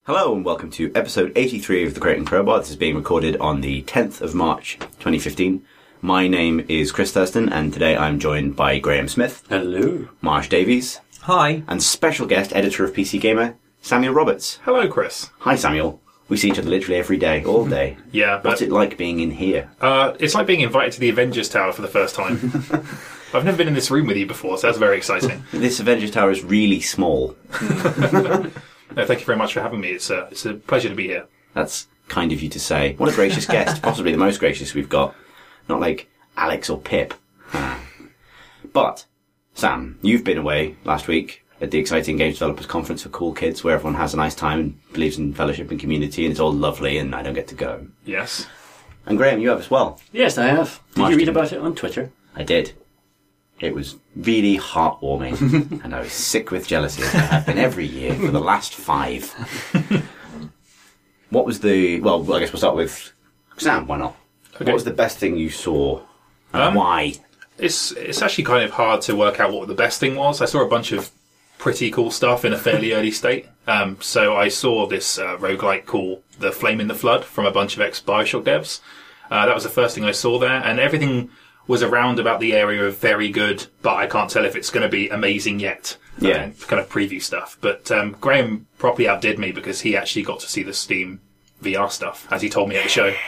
Hello and welcome to episode 83 of The Crate and Crowbar. This is being recorded on the 10th of March 2015. My name is Chris Thurston and today I'm joined by Graham Smith. Hello. Marsh Davies. Hi. And special guest editor of PC Gamer, Samuel Roberts. Hello, Chris. Hi Samuel. We see each other literally every day, all day. Yeah, but What's it like being in here? it's like being invited to the Avengers Tower for the first time. I've never been in this room with you before, so that's very exciting. This Avengers Tower is really small. No, thank you very much for having me. It's a pleasure to be here. That's kind of you to say. What a gracious guest. Possibly the most gracious we've got. Not like Alex or Pip. But, Sam, you've been away last week at the exciting Games Developers Conference for cool kids where everyone has a nice time and believes in fellowship and community and it's all lovely and I don't get to go. Yes. And Graham, you have as well. Yes, I have. Did Marsh you read didn't. about it on Twitter? I did. It was really heartwarming and I was sick with jealousy as I have been every year for the last 5. What was the... Well, I guess we'll start with Sam, why not? Okay. What was the best thing you saw and why? It's actually kind of hard to work out what the best thing was. I saw a bunch of pretty cool stuff in a fairly early state. So I saw this roguelike called The Flame in the Flood from a bunch of ex-Bioshock devs. That was the first thing I saw there, and everything was around about the area of very good, but I can't tell if it's going to be amazing yet. Yeah. Kind of preview stuff. But Graham properly outdid me because he actually got to see the Steam VR stuff, as he told me at the show.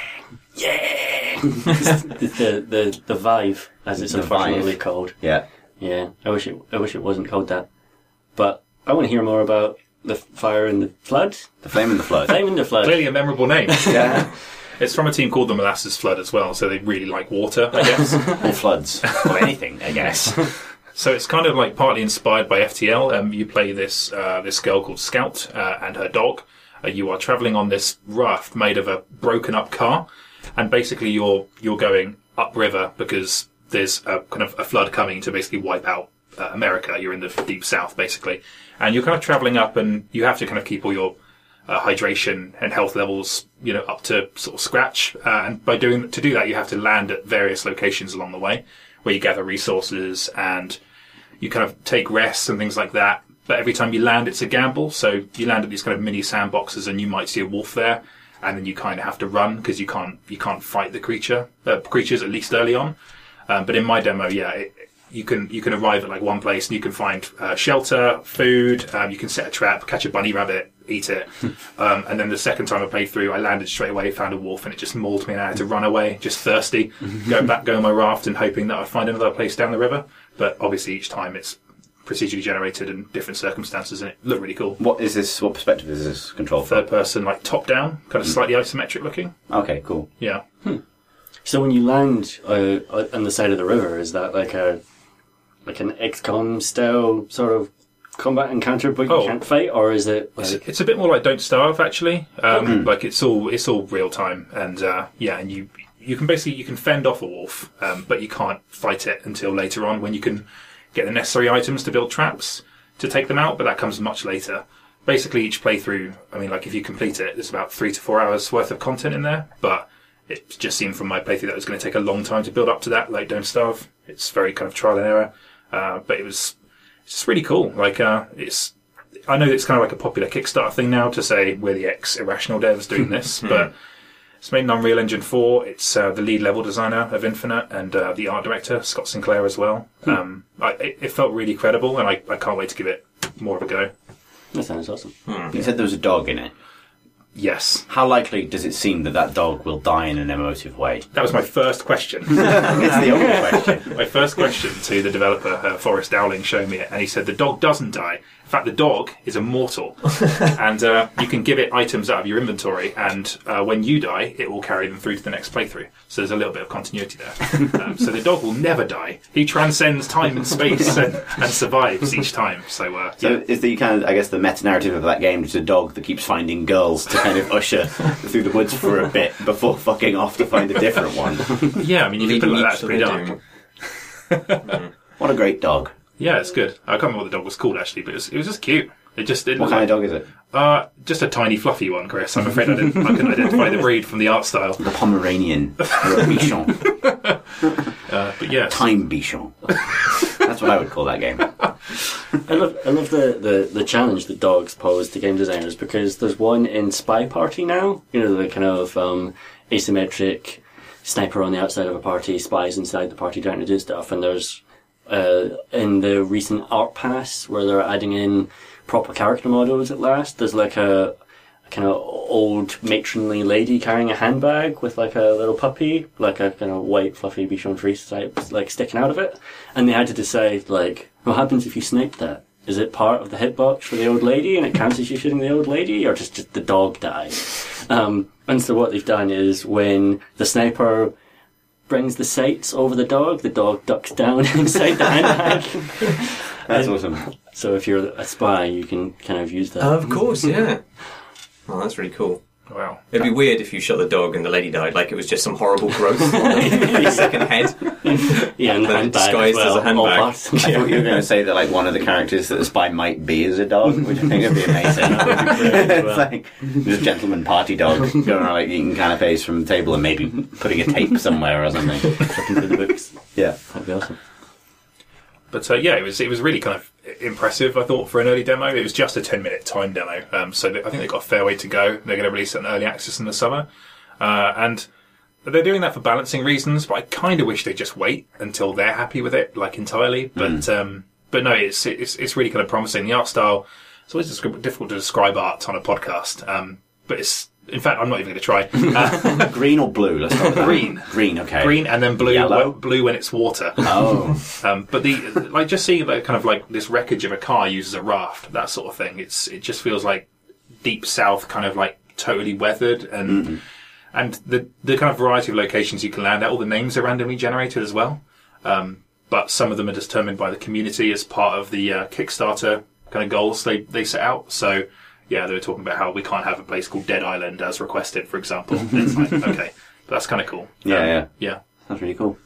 the Vive, as it's The unfortunately Vive. called. Yeah. Yeah, I wish it wasn't called that. But I want to hear more about the fire and the flood. The Flame in the Flood. Flame and the flood. Clearly a memorable name. Yeah. It's from a team called the Molasses Flood as well, so they really like water, I guess. Or floods. Or anything, I guess. So it's kind of like partly inspired by FTL. You play this girl called Scout and her dog. You are travelling on this raft made of a broken up car, and basically you're going upriver because there's a kind of a flood coming to basically wipe out America. You're in the deep south basically, and you're kind of travelling up, and you have to kind of keep all your hydration and health levels, up to sort of scratch. And to do that, you have to land at various locations along the way where you gather resources and you kind of take rests and things like that. But every time you land, it's a gamble. So you land at these kind of mini sandboxes and you might see a wolf there. And then you kind of have to run because you can't fight the creatures, at least early on. But in my demo, you can arrive at like one place and you can find shelter, food. You can set a trap, catch a bunny rabbit, eat it. And then the second time I played through, I landed straight away, found a wolf, and it just mauled me, and I had to run away, just thirsty, go on my raft and hoping that I'd find another place down the river. But obviously each time it's procedurally generated in different circumstances, and it looked really cool. What perspective is this controlled from? Third person, like top down, kind of slightly isometric looking. Okay, cool. Yeah. So when you land on the side of the river, is that like an XCOM style sort of combat encounter, but you can't fight, or is it? It's a bit more like Don't Starve, actually. Like it's all real time, and and you can fend off a wolf, but you can't fight it until later on when you can get the necessary items to build traps to take them out. But that comes much later. Basically, each playthrough, if you complete it, there's about 3 to 4 hours worth of content in there, but it just seemed from my playthrough that it was going to take a long time to build up to that, like Don't Starve. It's very kind of trial and error, but it's just really cool. I know it's kind of like a popular Kickstarter thing now to say we're the ex-Irrational devs doing this, but it's made in Unreal Engine 4. It's the lead level designer of Infinite and the art director, Scott Sinclair, as well. It felt really credible, and I can't wait to give it more of a go. That sounds awesome. You said there was a dog in it. Yes. How likely does it seem that dog will die in an emotive way? That was my first question. It's the only question. My first question to the developer, Forrest Dowling, showed me it, and he said the dog doesn't die. In fact, the dog is immortal, and you can give it items out of your inventory, and when you die, it will carry them through to the next playthrough. So there's a little bit of continuity there. So the dog will never die. He transcends time and space and survives each time. So is the kind of, I guess, the meta-narrative of that game just a dog that keeps finding girls to kind of usher through the woods for a bit before fucking off to find a different one? Yeah, you can put it like that. It's pretty dark. What a great dog. Yeah, it's good. I can't remember what the dog was called, actually, but it was just cute. It just didn't. What kind of dog is it? Just a tiny fluffy one, Chris. I'm afraid I couldn't identify the breed from the art style. The Pomeranian or a Bichon. But yes. Time Bichon. That's what I would call that game. I love the challenge that dogs pose to game designers, because there's one in Spy Party now. You know, the kind of asymmetric sniper on the outside of a party, spies inside the party trying to do stuff. And there's in the recent Art Pass, where they're adding in proper character models at last, there's like a kind of old matronly lady carrying a handbag with like a little puppy, like a kind of white fluffy Bichon Frise type, like sticking out of it. And they had to decide, like, what happens if you snipe that? Is it part of the hitbox for the old lady and it counts as you shooting the old lady, or just the dog dies? And so what they've done is, when the sniper brings the sights over the dog ducks down inside the handbag. That's awesome. So if you're a spy, you can kind of use that. Of course, yeah. Oh, that's really cool. Wow. It'd be weird if you shot the dog and the lady died, like it was just some horrible growth on the second head. Yeah, and the handbag disguised as well. as a handbag. I thought you were going to say that like one of the characters that the spy might be is a dog, which I think would be amazing. It's like this gentleman party dog going around like eating canapes from the table and maybe putting a tape somewhere or something. Flipping through the books. Yeah. That'd be awesome. But yeah, it was really kind of impressive, I thought, for an early demo. It was just a 10-minute time demo, so I think they've got a fair way to go. They're going to release it in early access in the summer, and they're doing that for balancing reasons. But I kind of wish they'd just wait until they're happy with it, like entirely. But no, it's really kind of promising. The art style, it's always difficult to describe art on a podcast, but it's. In fact, I'm not even going to try. Green or blue? Let's start with that. Green. Green, okay. Green, and then blue. Yellow? Blue when it's water. Oh. But just seeing like kind of like this wreckage of a car used as a raft, that sort of thing. It just feels like deep south, kind of like totally weathered, and the kind of variety of locations you can land at. All the names are randomly generated as well, but some of them are determined by the community as part of the Kickstarter kind of goals they set out. So. Yeah, they were talking about how we can't have a place called Dead Island as requested, for example. It's like, okay, but that's kind of cool. Yeah. That's really cool.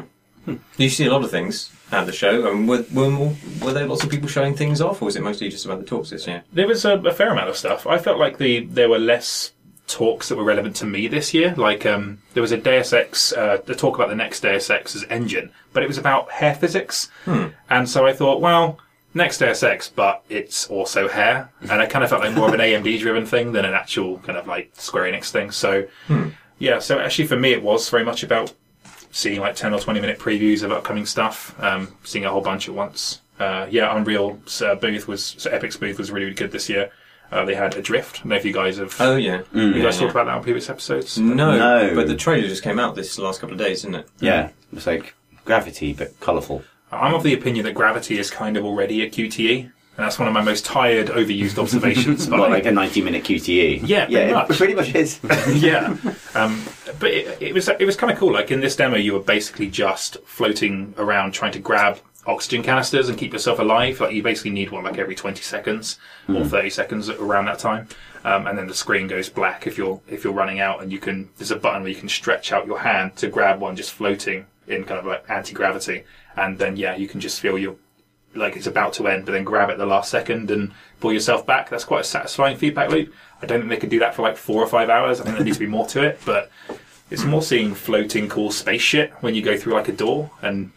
You see a lot of things at the show. Were there lots of people showing things off, or was it mostly just about the talks this year? There was a fair amount of stuff. I felt like there were less talks that were relevant to me this year. Like, there was a Deus Ex, the talk about the next Deus Ex's engine, but it was about hair physics. And so I thought, well, next Deus Ex, but it's also hair. And I kind of felt like more of an AMD-driven thing than an actual kind of like Square Enix thing. So, yeah, so actually for me it was very much about seeing like 10 or 20-minute previews of upcoming stuff, seeing a whole bunch at once. Unreal's booth so Epic's booth was really, really good this year. They had Adrift. I don't know if you guys have... Oh, yeah. You guys talked about that on previous episodes? No, but the trailer just came out this last couple of days, didn't it? Yeah. It's like Gravity, but colourful. I'm of the opinion that Gravity is kind of already a QTE. And that's one of my most tired, overused observations. Well, like a 90-minute QTE. Yeah, it pretty much is. Yeah. But it was kind of cool. Like in this demo, you were basically just floating around trying to grab oxygen canisters and keep yourself alive. Like you basically need one like every 20 seconds or 30 seconds around that time. And then the screen goes black if you're running out, and there's a button where you can stretch out your hand to grab one just floating in kind of like anti-gravity. And then, you can just feel like it's about to end, but then grab it at the last second and pull yourself back. That's quite a satisfying feedback loop. I don't think they could do that for like 4 or 5 hours. I think there needs to be more to it, but it's more seeing floating cool space shit when you go through like a door, and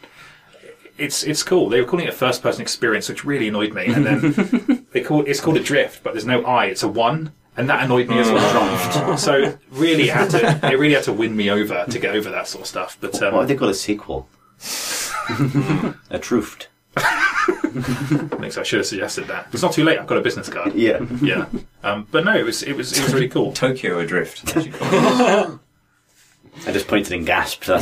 it's cool. They were calling it a first-person experience, which really annoyed me. And then it's called Adrift, but there's no I. It's a 1. And that annoyed me as well. So it really had to win me over to get over that sort of stuff. But what have they called a sequel? A Truft. Thanks. I should have suggested that. It's not too late. I've got a business card. Yeah. But no, it was really cool. Tokyo Adrift. That's what you call it. I just pointed and gasped. That's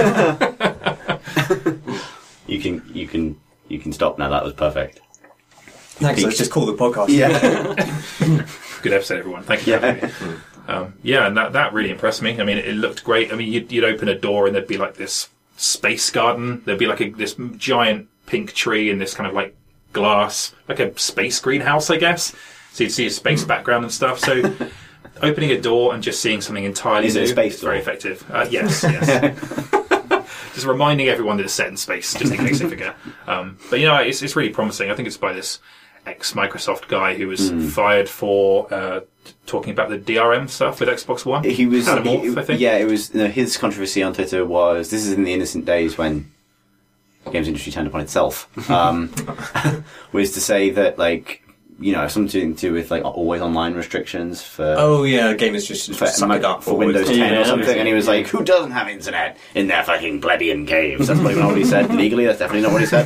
all. You can stop now. That was perfect. Thanks. Let's just call the podcast. Yeah. Good episode, everyone. Thank you. And that really impressed me. I mean, it looked great. I mean, you'd open a door and there'd be like this space garden. There'd be like this giant pink tree and this kind of like glass, like a space greenhouse, I guess. So you'd see a space background and stuff. So opening a door and just seeing something entirely new. Is it a space is door? very effective. Yes. Just reminding everyone that it's set in space, just in case they forget. But it's really promising. I think it's by this ex-Microsoft guy who was fired for talking about the DRM stuff with Xbox One. He was, Xenomorph, I think. Yeah, it was. His controversy on Twitter was, this is in the innocent days when games industry turned upon itself, was to say that, like, you know, something to do with, like, always online restrictions for... Oh, yeah, gamers just suck it up for Windows 10 Yeah, or something, and he was yeah. like, who doesn't have internet in their fucking plebeian caves? That's probably not what he said legally, that's definitely not what he said.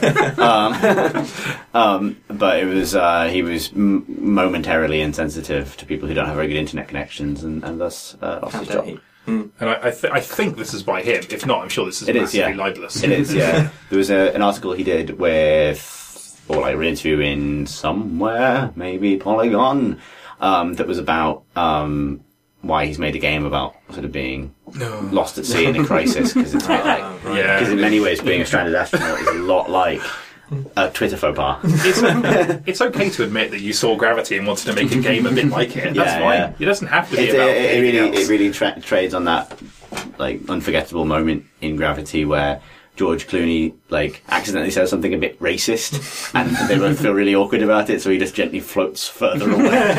But it was, he was momentarily insensitive to people who don't have very good internet connections, and thus lost his job. And I think this is by him. If not, I'm sure this is It is, massively yeah. libelous. It is, yeah. There was an article he did with, or like an interview in somewhere, maybe Polygon, that was about why he's made a game about sort of being lost at sea in a crisis, because it's a bit like, Yeah. because in many ways being a stranded astronaut is a lot like a Twitter faux pas. It's okay to admit that you saw Gravity and wanted to make a game a bit like it. That's Yeah, fine. yeah. It doesn't have to be It about anything else. really trades on that like unforgettable moment in Gravity where George Clooney like accidentally says something a bit racist, and they both feel really awkward about it, so he just gently floats further away.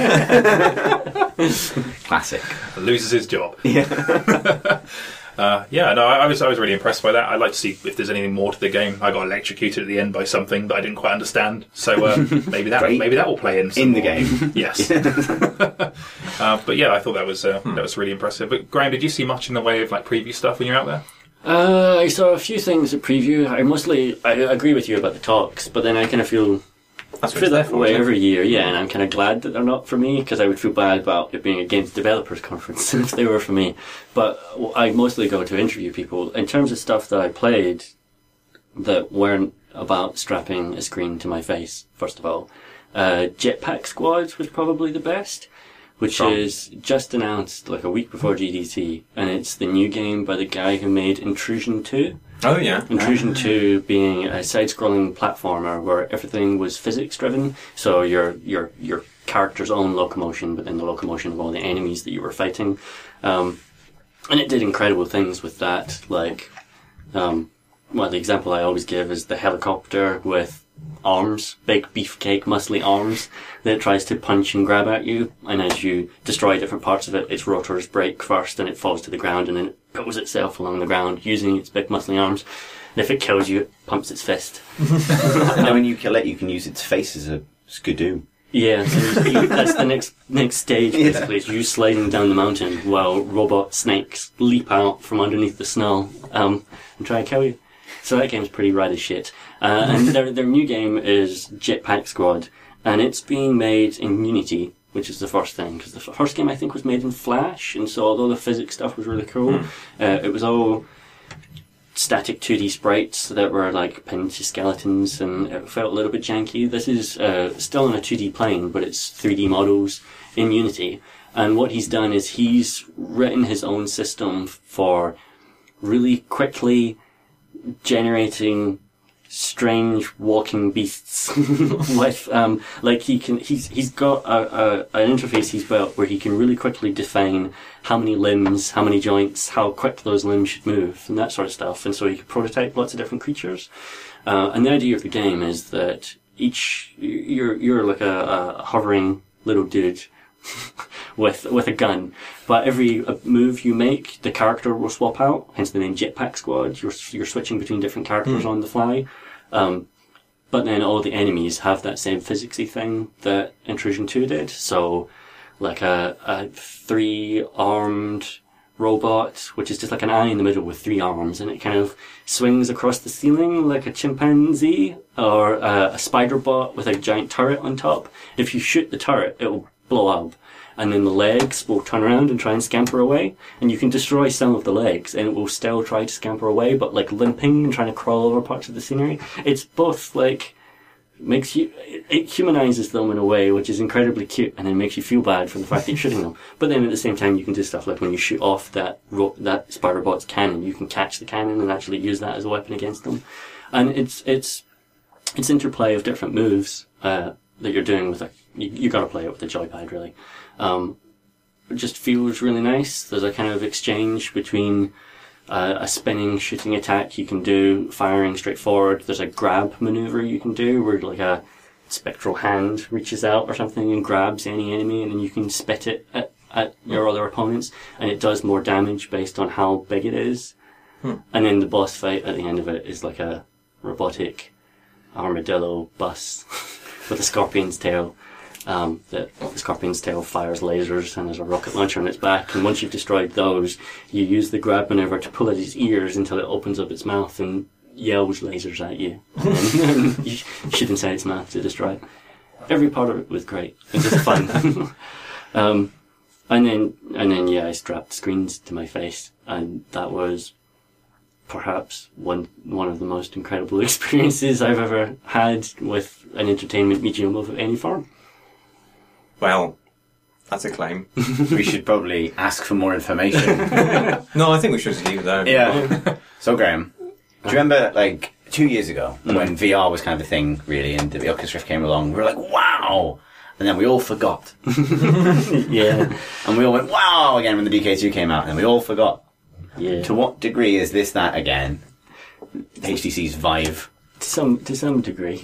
Classic. Loses his job. Yeah. No, I was really impressed by that. I'd like to see if there's anything more to the game. I got electrocuted at the end by something that I didn't quite understand. So maybe that Great. will play in some In the more. game. Yes. But yeah, I thought that was really impressive. But Graham, did you see much in the way of like preview stuff when you're out there? I saw a few things at preview. I agree with you about the talks, but then I kind of feel That's what feel it's there that for. way isn't it? every year, yeah, and I'm kind of glad that they're not for me, because I would feel bad about it being a games developers conference if they were for me. But I mostly go to interview people. In terms of stuff that I played that weren't about strapping a screen to my face, first of all, Jetpack Squad was probably the best, which is just announced like a week before GDC, and it's the new game by the guy who made Intrusion 2. Oh, yeah. Intrusion 2 being a side-scrolling platformer where everything was physics-driven, so your character's own locomotion, but then the locomotion of all the enemies that you were fighting. And it did incredible things with that, like, the example I always give is the helicopter with arms, big beefcake, muscly arms, that tries to punch and grab at you, and as you destroy different parts of it, its rotors break first, and it falls to the ground, and then it pulls itself along the ground using its big muscly arms. And if it kills you, it pumps its fist. And then when you kill it, you can use its face as a skidoo. Yeah, so that's the next stage, basically, is you sliding down the mountain while robot snakes leap out from underneath the snow and try and kill you. So that game's pretty rad as shit. And their new game is Jetpack Squad, and it's being made in Unity, which is the first thing, because the first game I think was made in Flash, and so although the physics stuff was really cool, it was all static 2D sprites that were like pinned to skeletons, and it felt a little bit janky. This is still on a 2D plane, but it's 3D models in Unity. And what he's done is he's written his own system for really quickly generating strange walking beasts with he's got an interface he's built where he can really quickly define how many limbs, how many joints, how quick those limbs should move, and that sort of stuff. And so he can prototype lots of different creatures. And the idea of the game is that you're like a hovering little dude with a gun, but every move you make, the character will swap out. Hence the name Jetpack Squad. You're switching between different characters on the fly. But then all the enemies have that same physicsy thing that Intrusion 2 did. So, like a 3-armed robot, which is just like an eye in the middle with 3 arms, and it kind of swings across the ceiling like a chimpanzee, or a spider bot with a giant turret on top. If you shoot the turret, it will blow up, and then the legs will turn around and try and scamper away, and you can destroy some of the legs and it will still try to scamper away, but like limping and trying to crawl over parts of the scenery. It's both like it humanizes them in a way which is incredibly cute, and then makes you feel bad for the fact that you're shooting them. But then at the same time, you can do stuff like when you shoot off that spider bot's cannon, you can catch the cannon and actually use that as a weapon against them. And it's interplay of different moves that you're doing with you got to play it with the joypad, really. It just feels really nice. There's a kind of exchange between a spinning shooting attack you can do, firing straight forward. There's a grab maneuver you can do where like a spectral hand reaches out or something and grabs any enemy, and then you can spit it at your other opponents, and it does more damage based on how big it is. And then the boss fight at the end of it is like a robotic armadillo bus with a scorpion's tail. The scorpion's tail fires lasers and there's a rocket launcher on its back, and once you've destroyed those, you use the grab maneuver to pull at its ears until it opens up its mouth and yells lasers at you. And you shoot inside its mouth to destroy it. Every part of it was great. It was just fun. And then I strapped screens to my face, and that was perhaps one of the most incredible experiences I've ever had with an entertainment medium of any form. Well, that's a claim. We should probably ask for more information. No, I think we should just leave it there. Yeah. So, Graham, do you remember, like, 2 years ago, when VR was kind of a thing, really, and the Oculus Rift came along, we were like, wow! And then we all forgot. Yeah. And we all went, wow, again, when the DK2 came out, and we all forgot. Yeah. To what degree is this that again? HTC's Vive. To some degree.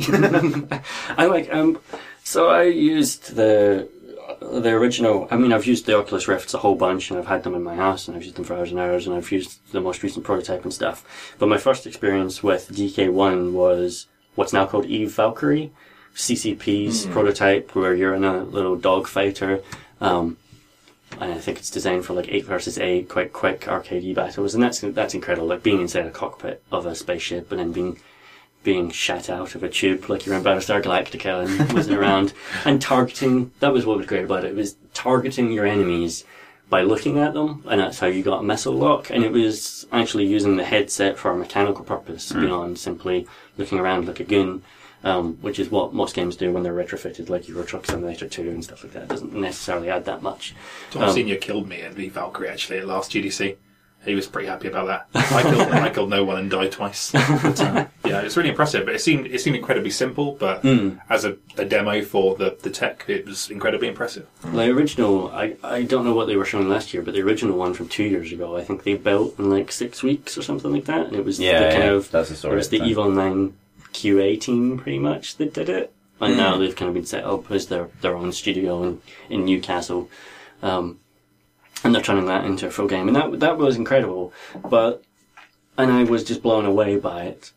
So I used the original. I mean, I've used the Oculus Rifts a whole bunch, and I've had them in my house, and I've used them for hours and hours, and I've used the most recent prototype and stuff. But my first experience with DK1 was what's now called Eve Valkyrie, CCP's prototype, where you're in a little dogfighter. And I think it's designed for like 8 versus 8, quite quick arcade battles, and that's incredible. Like being inside a cockpit of a spaceship and then being shot out of a tube like you're in Battlestar Galactica and whizzing around and targeting. That was what was great about it. It was targeting your enemies by looking at them, and that's how you got a missile lock. And it was actually using the headset for a mechanical purpose beyond simply looking around like a goon. Which is what most games do when they're retrofitted, like Euro Truck Simulator 2 and stuff like that. It doesn't necessarily add that much. Tom Senior killed me in the Valkyrie actually at last GDC. He was pretty happy about that. I killed no one and died twice. But, yeah, it's really impressive. But it seemed incredibly simple. But as a demo for the tech, it was incredibly impressive. The original, I don't know what they were showing last year, but the original one from 2 years ago, I think they built in like 6 weeks or something like that. And it was that's the story. It was the Evil 9 QA team pretty much that did it, and now they've kind of been set up as their own studio in Newcastle, and they're turning that into a full game, and that was incredible. And I was just blown away by it,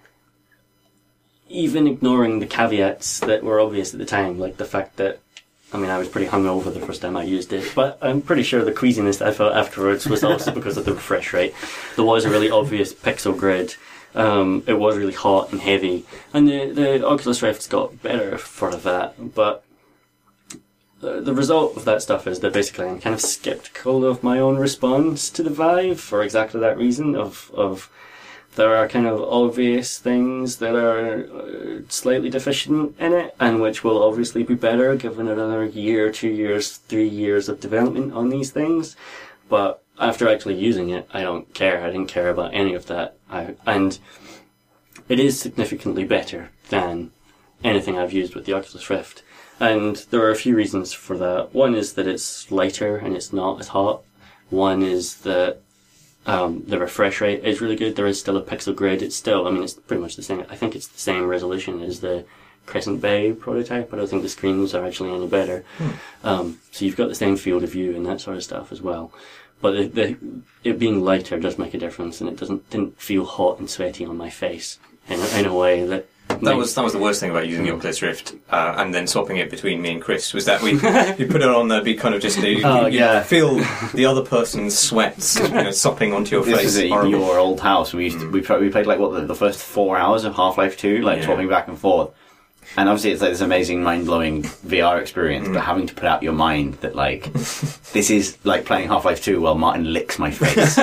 even ignoring the caveats that were obvious at the time, like the fact that I was pretty hungover the first time I used it, but I'm pretty sure the queasiness I felt afterwards was also because of the refresh rate. There was a really obvious pixel grid. It was really hot and heavy, and the Oculus Rift's got better for that, but the result of that stuff is that basically I'm kind of skeptical of my own response to the Vive for exactly that reason of there are kind of obvious things that are slightly deficient in it, and which will obviously be better given another year, 2 years, 3 years of development on these things, but after actually using it, I don't care. I didn't care about any of that. And it is significantly better than anything I've used with the Oculus Rift. And there are a few reasons for that. One is that it's lighter and it's not as hot. One is that the refresh rate is really good. There is still a pixel grid. It's still, it's pretty much the same. I think it's the same resolution as the Crescent Bay prototype. I don't think the screens are actually any better. So you've got the same field of view and that sort of stuff as well. But it being lighter does make a difference, and it didn't feel hot and sweaty on my face in a way that. That was the worst thing about using the Oculus Rift, and then swapping it between me and Chris, was that you put it on there, be kind of just you feel the other person's sweats sopping onto your face. This is at your old house. We played like the first 4 hours of Half-Life 2, swapping back and forth. And obviously it's like this amazing, mind-blowing VR experience, but having to put out your mind that, like, this is like playing Half-Life 2 while Martin licks my face.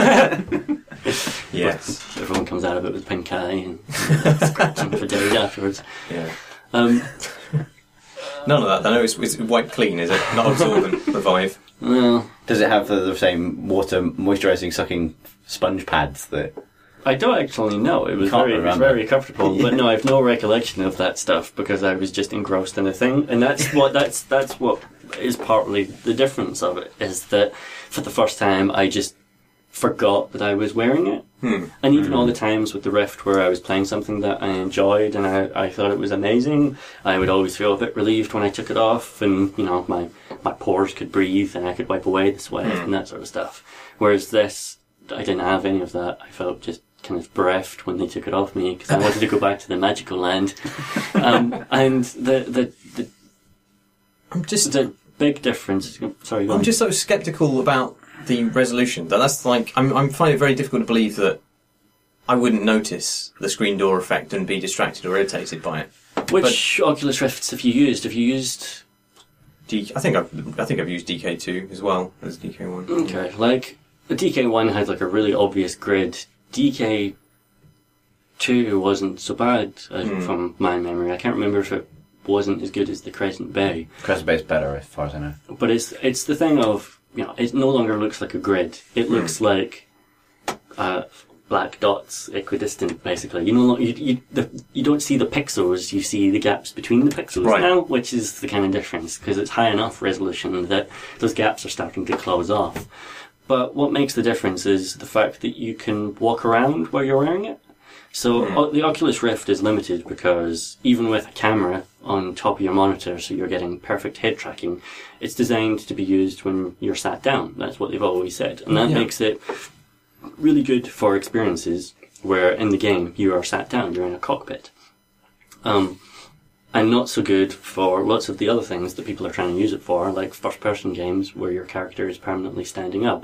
Yes. But everyone comes out of it with pink eye and scratching for days afterwards. Yeah. None of that. I know it's wiped clean, is it? Not absorbent, the Vive. Well, does it have the same water moisturising sucking sponge pads that... I don't actually know. It was very comfortable, but no, I have no recollection of that stuff because I was just engrossed in the thing, and that's what is partly the difference of it, is that for the first time I just forgot that I was wearing it, and even all the times with the Rift where I was playing something that I enjoyed and I thought it was amazing, I would always feel a bit relieved when I took it off, and my pores could breathe and I could wipe away the sweat and that sort of stuff. Whereas this, I didn't have any of that. I felt just kind of bereft when they took it off me because I wanted to go back to the magical land. And the big difference. Sorry, I'm just so sceptical about the resolution. That's like I'm finding it very difficult to believe that I wouldn't notice the screen door effect and be distracted or irritated by it. Which Oculus Rifts have you used? Have you used? I think I've used DK2 as well as DK1. Okay, like the DK1 had like a really obvious grid. DK2 wasn't so bad from my memory. I can't remember if it wasn't as good as the Crescent Bay. Crescent Bay's better, as far as I know. But it's the thing of, it no longer looks like a grid. It looks like black dots, equidistant, basically. You don't see the pixels, you see the gaps between the pixels now, which is the kind of difference, because it's high enough resolution that those gaps are starting to close off. But what makes the difference is the fact that you can walk around while you're wearing it. So the Oculus Rift is limited because even with a camera on top of your monitor, so you're getting perfect head tracking, it's designed to be used when you're sat down. That's what they've always said. And that makes it really good for experiences where in the game you are sat down, you're in a cockpit. And not so good for lots of the other things that people are trying to use it for, like first-person games where your character is permanently standing up.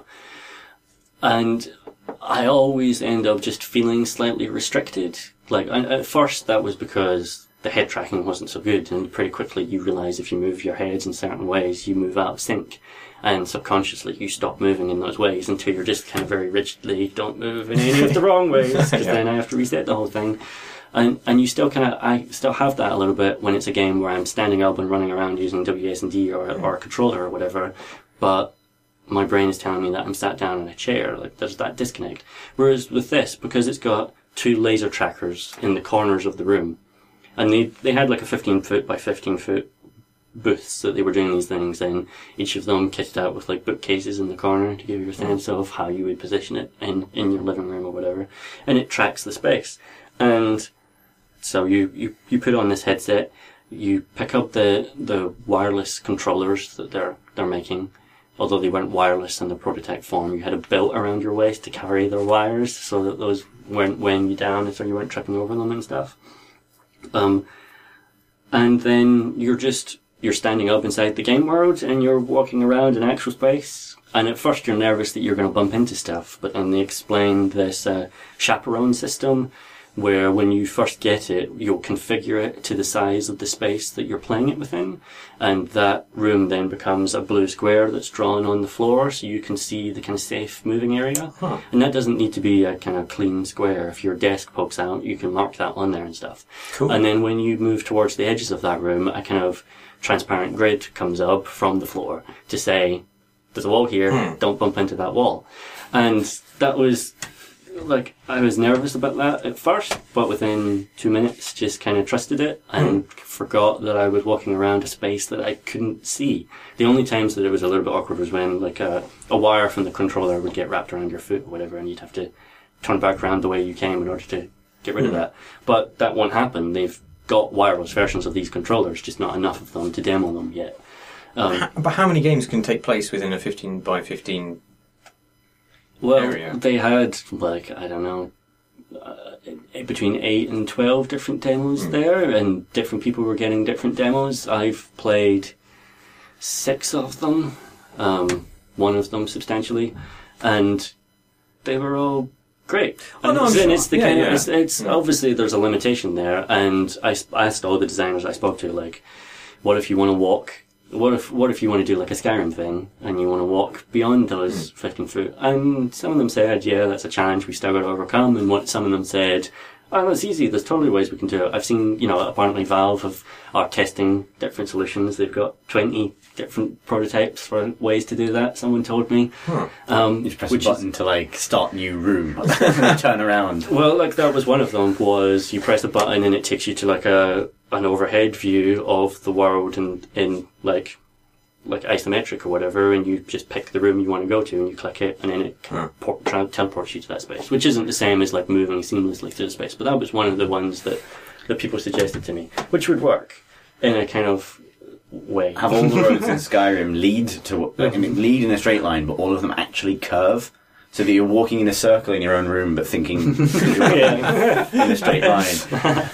And I always end up just feeling slightly restricted. Like, at first that was because the head tracking wasn't so good, and pretty quickly you realise if you move your heads in certain ways, you move out of sync. And subconsciously you stop moving in those ways until you're just kind of very rigidly, don't move in any of the wrong ways, because then I have to reset the whole thing. And you still I still have that a little bit when it's a game where I'm standing up and running around using WASD or a controller or whatever, but my brain is telling me that I'm sat down in a chair. Like, there's that disconnect. Whereas with this, because it's got 2 laser trackers in the corners of the room, and they had like a 15-foot by 15-foot booths that they were doing these things in, each of them kitted out with like bookcases in the corner to give you a sense of how you would position it in your living room or whatever, and it tracks the space. And so you put on this headset, you pick up the wireless controllers that they're making. Although they weren't wireless in the prototype form, you had a belt around your waist to carry their wires so that those weren't weighing you down, so you weren't tripping over them and stuff. And then you're standing up inside the game world and you're walking around in actual space. And at first you're nervous that you're going to bump into stuff, but then they explained this chaperone system, where when you first get it, you'll configure it to the size of the space that you're playing it within, and that room then becomes a blue square that's drawn on the floor, so you can see the kind of safe moving area. And that doesn't need to be a kind of clean square. If your desk pokes out, you can mark that on there and stuff. Cool. And then when you move towards the edges of that room, a kind of transparent grid comes up from the floor to say, there's a wall here, don't bump into that wall. And that was... like, I was nervous about that at first, but within 2 minutes just kind of trusted it and forgot that I was walking around a space that I couldn't see. The only times that it was a little bit awkward was when like a wire from the controller would get wrapped around your foot or whatever, and you'd have to turn back around the way you came in order to get rid of that. But that won't happen. They've got wireless versions of these controllers, just not enough of them to demo them yet. But how many games can take place within a 15 by 15 area? They had, like, I don't know, between 8 and 12 different demos there, and different people were getting different demos. I've played 6 of them, one of them substantially, and they were all great. And it's the kind of, it's obviously there's a limitation there, and I asked all the designers I spoke to, like, what if you want to walk... What if you want to do like a Skyrim thing and you want to walk beyond those 15 foot? And some of them said, yeah, that's a challenge we still got to overcome. And some of them said, oh, that's easy. There's totally ways we can do it. I've seen, apparently Valve are testing different solutions. They've got 20 different prototypes for ways to do that. Someone told me. You just press a button to like start new room, turn around. Well, like that was one of them. Was you press a button and it takes you to like an overhead view of the world and in like isometric or whatever, and you just pick the room you want to go to and you click it, and then it teleports you to that space, which isn't the same as like moving seamlessly through the space. But that was one of the ones that people suggested to me, which would work in a kind of way. Have all the roads in Skyrim lead in a straight line, but all of them actually curve? so that you're walking in a circle in your own room, but thinking you're in a straight line.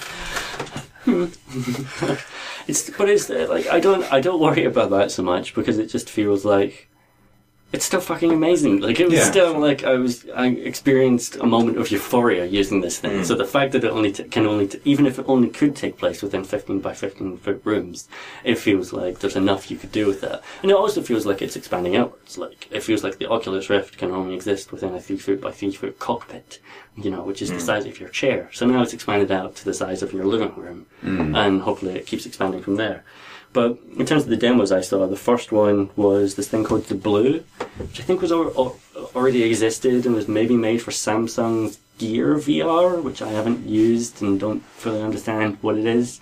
It's like I don't worry about that so much because it just feels like it's still fucking amazing. Like it was still like I experienced a moment of euphoria using this thing. So the fact that it even if it only could take place within 15 by 15 foot rooms, it feels like there's enough you could do with that. And it also feels like it's expanding outwards. Like it feels like the Oculus Rift can only exist within a 3 foot by 3 foot cockpit, which is the size of your chair. So now it's expanded out to the size of your living room, and hopefully it keeps expanding from there. But in terms of the demos I saw, the first one was this thing called the Blue, which I think was already existed and was maybe made for Samsung's Gear VR, which I haven't used and don't fully understand what it is.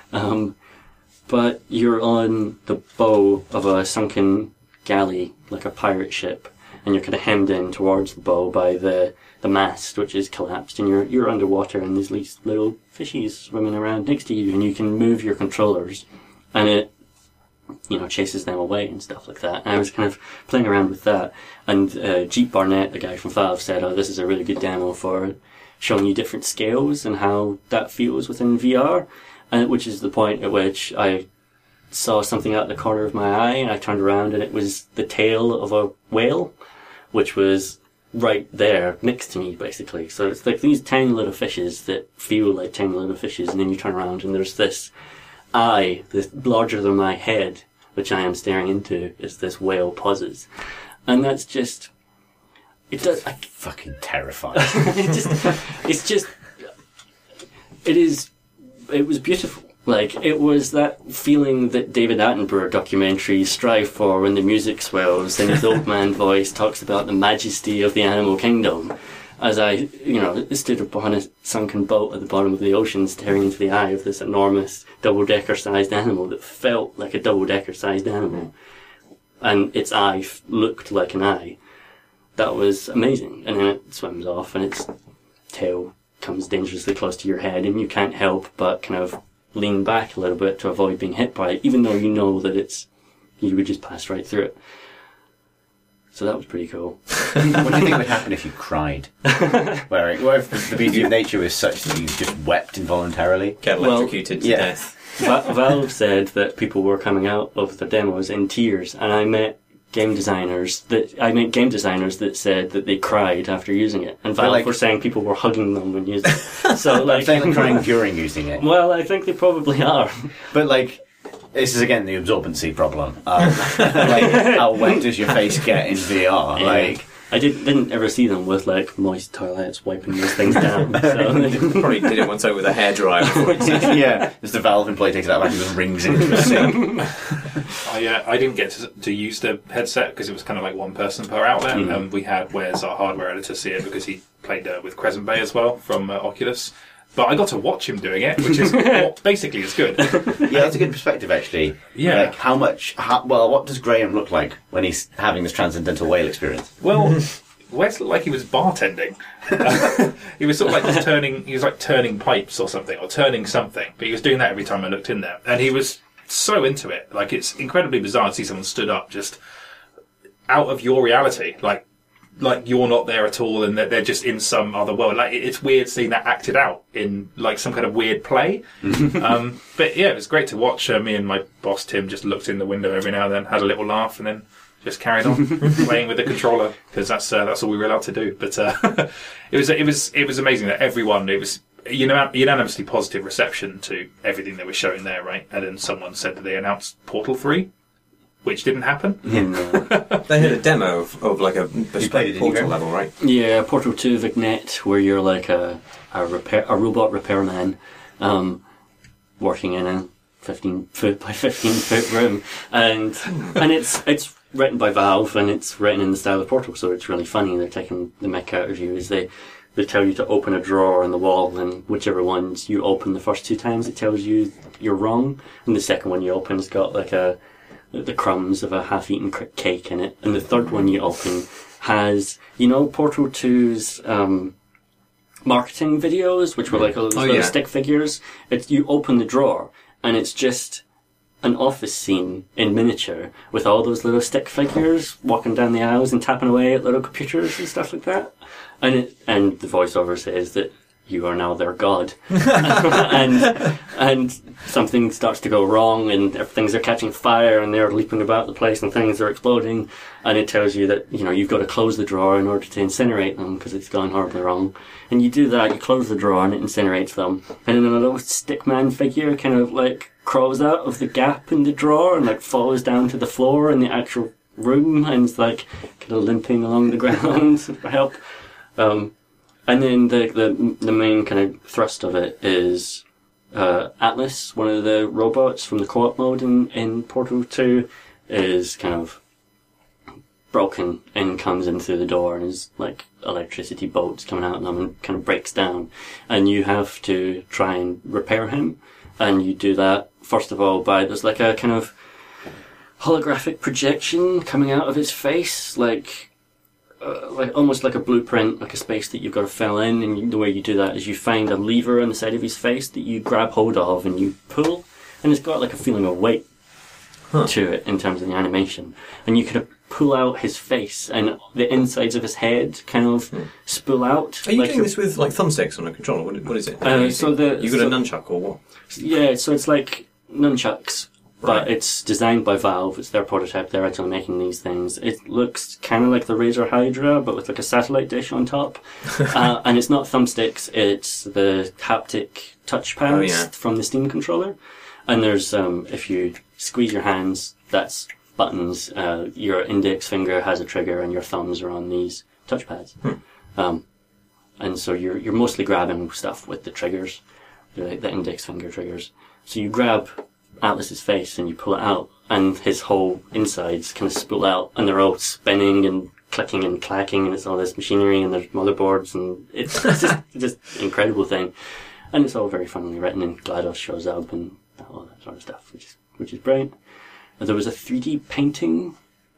But you're on the bow of a sunken galley, like a pirate ship, and you're kind of hemmed in towards the bow by the mast, which is collapsed, and you're underwater, and there's these little fishies swimming around next to you, and you can move your controllers. And it, chases them away and stuff like that. And I was kind of playing around with that. And Jeet Barnett, the guy from Valve, said, this is a really good demo for showing you different scales and how that feels within VR. And which is the point at which I saw something out the corner of my eye, and I turned around, and it was the tail of a whale, which was right there next to me, basically. So it's like these tiny little fishes that feel like tiny little fishes, and then you turn around, and there's this eye, this larger than my head, which I am staring into, as this whale pauses. And that's just... It does... Fucking terrifying. It was beautiful. Like, it was that feeling that David Attenborough documentaries strive for when the music swells and his old man voice talks about the majesty of the animal kingdom. As I, stood upon a sunken boat at the bottom of the ocean, staring into the eye of this enormous double-decker-sized animal that felt like a double-decker-sized animal, and its eye looked like an eye. That was amazing. And then it swims off, and its tail comes dangerously close to your head, and you can't help but kind of lean back a little bit to avoid being hit by it, even though you know that you would just pass right through it. So that was pretty cool. What do you think would happen if you cried? Where if the beauty of nature was such that you just wept involuntarily? Get electrocuted to death. Valve said that people were coming out of the demos in tears, and I met game designers that said that they cried after using it, and Valve were saying people were hugging them when using it. So I'm saying they're crying during using it. Well, I think they probably are. But this is again the absorbency problem. How wet does your face get in VR? Yeah. I didn't ever see them with moist toilets wiping those things down. So. Probably did it once over with a hairdryer before it yeah, just the valve employee takes it out back and just rings it into a sink. I didn't get to use the headset because it was kind of like one person per outlet. And we had Wes, our hardware editor, see it because he played with Crescent Bay as well from Oculus. But I got to watch him doing it, which is basically as good. Yeah, that's a good perspective, actually. Yeah. What does Graham look like when he's having this transcendental whale experience? Well, Wes looked like he was bartending. He was sort of like turning pipes or something, or turning something. But he was doing that every time I looked in there. And he was so into it. It's incredibly bizarre to see someone stood up just out of your reality. Like you're not there at all, and that they're just in some other world. It's weird seeing that acted out in some kind of weird play. But yeah, it was great to watch. Me and my boss Tim just looked in the window every now and then, had a little laugh, and then just carried on playing with the controller because that's all we were allowed to do. But it was amazing that everyone. It was unanimously positive reception to everything they were showing there, right? And then someone said that they announced Portal 3. Which didn't happen. They had a demo of a bespoke Portal level, right? Yeah, Portal 2 Vignette, where you're like a robot repairman working in a 15 foot by 15 foot room, and it's written by Valve and it's written in the style of Portal, so it's really funny. They're taking the mick out of you as they tell you to open a drawer in the wall, and whichever ones you open the first 2 times, it tells you you're wrong, and the second one you open's got the crumbs of a half-eaten cake in it, and the third one you open has, Portal 2's marketing videos, which were little stick figures. You open the drawer, and it's just an office scene in miniature with all those little stick figures walking down the aisles and tapping away at little computers and stuff like that. And the voiceover says that you are now their god. and something starts to go wrong and things are catching fire and they're leaping about the place and things are exploding, and it tells you that, you know, you've got to close the drawer in order to incinerate them because it's gone horribly wrong. And you do that, you close the drawer and it incinerates them, and then a little stickman figure kind of like crawls out of the gap in the drawer and like falls down to the floor in the actual room and is like kind of limping along the ground for help. And then the main kind of thrust of it is Atlas, one of the robots from the co-op mode in Portal 2, is kind of broken and comes in through the door and is like electricity bolts coming out of them and kind of breaks down. And you have to try and repair him. And you do that, first of all, there's like a kind of holographic projection coming out of his face, like almost like a blueprint, like a space that you've got to fill in. And the way you do that is you find a lever on the side of his face that you grab hold of and you pull, and it's got like a feeling of weight to it in terms of the animation. And you kind of pull out his face, and the insides of his head kind of spool out. Are you doing this with like thumbsticks on a controller? What is it? You got a nunchuck or what? Yeah, so it's like nunchucks. But it's designed by Valve. It's their prototype. They're actually making these things. It looks kind of like the Razer Hydra, but with like a satellite dish on top. And it's not thumbsticks. It's the haptic touchpads from the Steam controller. And there's, if you squeeze your hands, that's buttons. Your index finger has a trigger, and your thumbs are on these touchpads. And so you're mostly grabbing stuff with the triggers, the index finger triggers. So you grab Atlas's face and you pull it out, and his whole insides kind of spool out, and they're all spinning and clicking and clacking, and it's all this machinery and there's motherboards, and it's just an incredible thing. And it's all very funnily written, and GLaDOS shows up and all that sort of stuff, which is brilliant. There was a 3D painting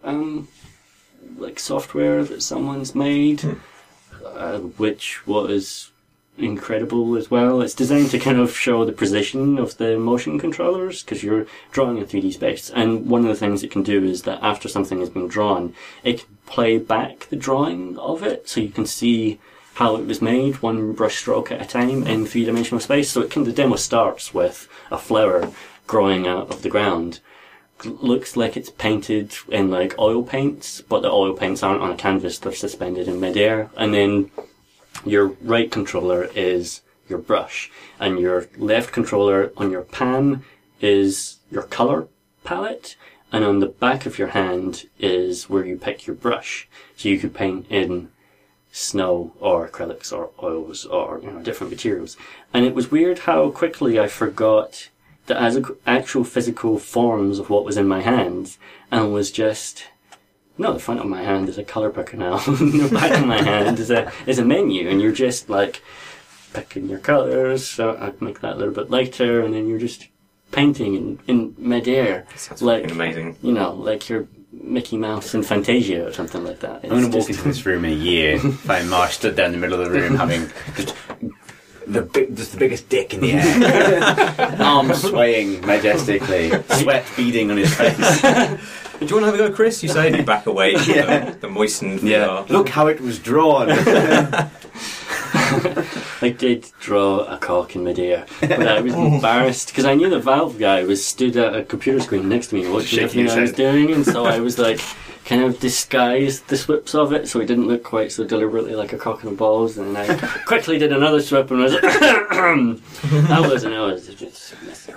like software that someone's made, which was incredible as well. It's designed to kind of show the position of the motion controllers, because you're drawing in 3D space, and one of the things it can do is that after something has been drawn, it can play back the drawing of it, so you can see how it was made, one brush stroke at a time in three-dimensional space. So the demo starts with a flower growing out of the ground. Looks like it's painted in like oil paints, but the oil paints aren't on a canvas, they're suspended in midair. And then your right controller is your brush, and your left controller on your pan is your colour palette, and on the back of your hand is where you pick your brush. So you could paint in snow or acrylics or oils or different materials. And it was weird how quickly I forgot the actual physical forms of what was in my hands, and was just, no, the front of my hand is a colour picker now. The back of my hand is a menu, and you're just like picking your colours. So I make that a little bit lighter, and then you're just painting in mid-air. Sounds like amazing. Like you're Mickey Mouse in Fantasia or something like that. I'm going to walk into this room in a year, find Marsh stood down in the middle of the room having just the biggest dick in the air, arms swaying majestically, sweat beading on his face. Do you want to have a go, Chris? You say you back away from the moistened VR. Look how it was drawn. I did draw a cock in midair, but I was embarrassed because I knew the Valve guy was stood at a computer screen next to me watching everything I was doing, and so I was like, kind of disguised the swips of it so it didn't look quite so deliberately like a cock and balls, and I quickly did another swip and I was like, I was just messing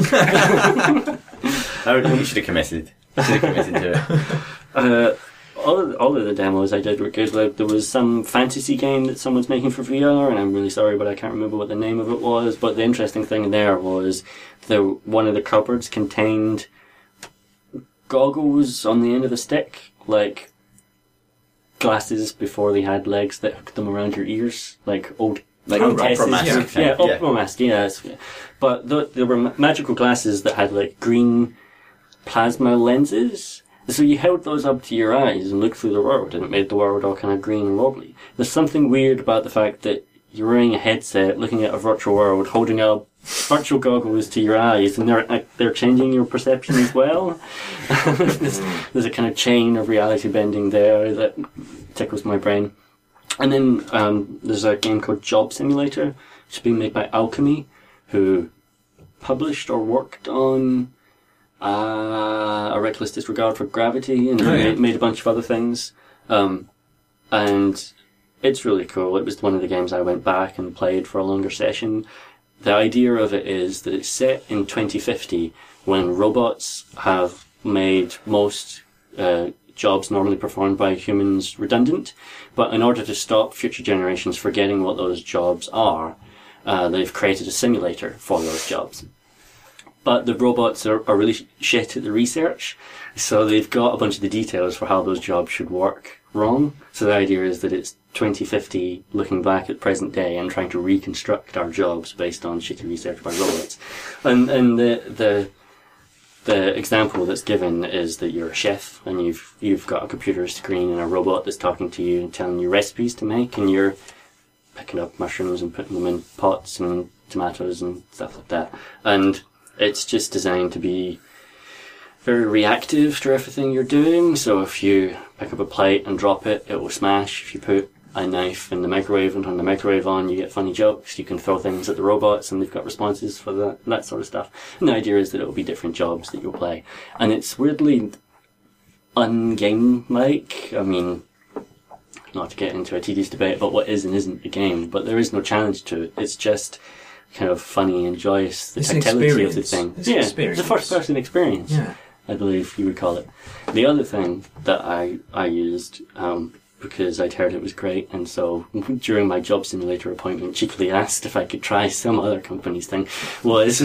around. You should have committed. To it. All of the demos I did were good. Like, there was some fantasy game that someone's making for VR, and I'm really sorry, but I can't remember what the name of it was. But the interesting thing there was one of the cupboards contained goggles on the end of the stick, like glasses before they had legs that hooked them around your ears, like old opera mask. Opera mask. Yes, but there were magical glasses that had like green plasma lenses. So you held those up to your eyes and looked through the world, and it made the world all kind of green and wobbly. There's something weird about the fact that you're wearing a headset, looking at a virtual world, holding up virtual goggles to your eyes, and they're changing your perception as well. There's a kind of chain of reality bending there that tickles my brain. And then there's a game called Job Simulator, which is being made by Alchemy, who published or worked on A Reckless Disregard for Gravity, and made a bunch of other things. And it's really cool. It was one of the games I went back and played for a longer session. The idea of it is that it's set in 2050, when robots have made most jobs normally performed by humans redundant. But in order to stop future generations forgetting what those jobs are, they've created a simulator for those jobs. But the robots are really shit at the research, so they've got a bunch of the details for how those jobs should work wrong. So the idea is that it's 2050 looking back at present day and trying to reconstruct our jobs based on shitty research by robots. And the example that's given is that you're a chef and you've got a computer screen and a robot that's talking to you and telling you recipes to make, and you're picking up mushrooms and putting them in pots and tomatoes and stuff like that. And it's just designed to be very reactive to everything you're doing. So if you pick up a plate and drop it, it will smash. If you put a knife in the microwave and turn the microwave on, you get funny jokes. You can throw things at the robots and they've got responses for that sort of stuff. And the idea is that it will be different jobs that you'll play. And it's weirdly ungame-like. I mean, not to get into a tedious debate about what is and isn't a game, but there is no challenge to it. It's just kind of funny and joyous, the tactility of the thing. It's an experience. The first-person experience, I believe you would call it. The other thing that I used, because I'd heard it was great, and so during my Job Simulator appointment, cheekily asked if I could try some other company's thing, was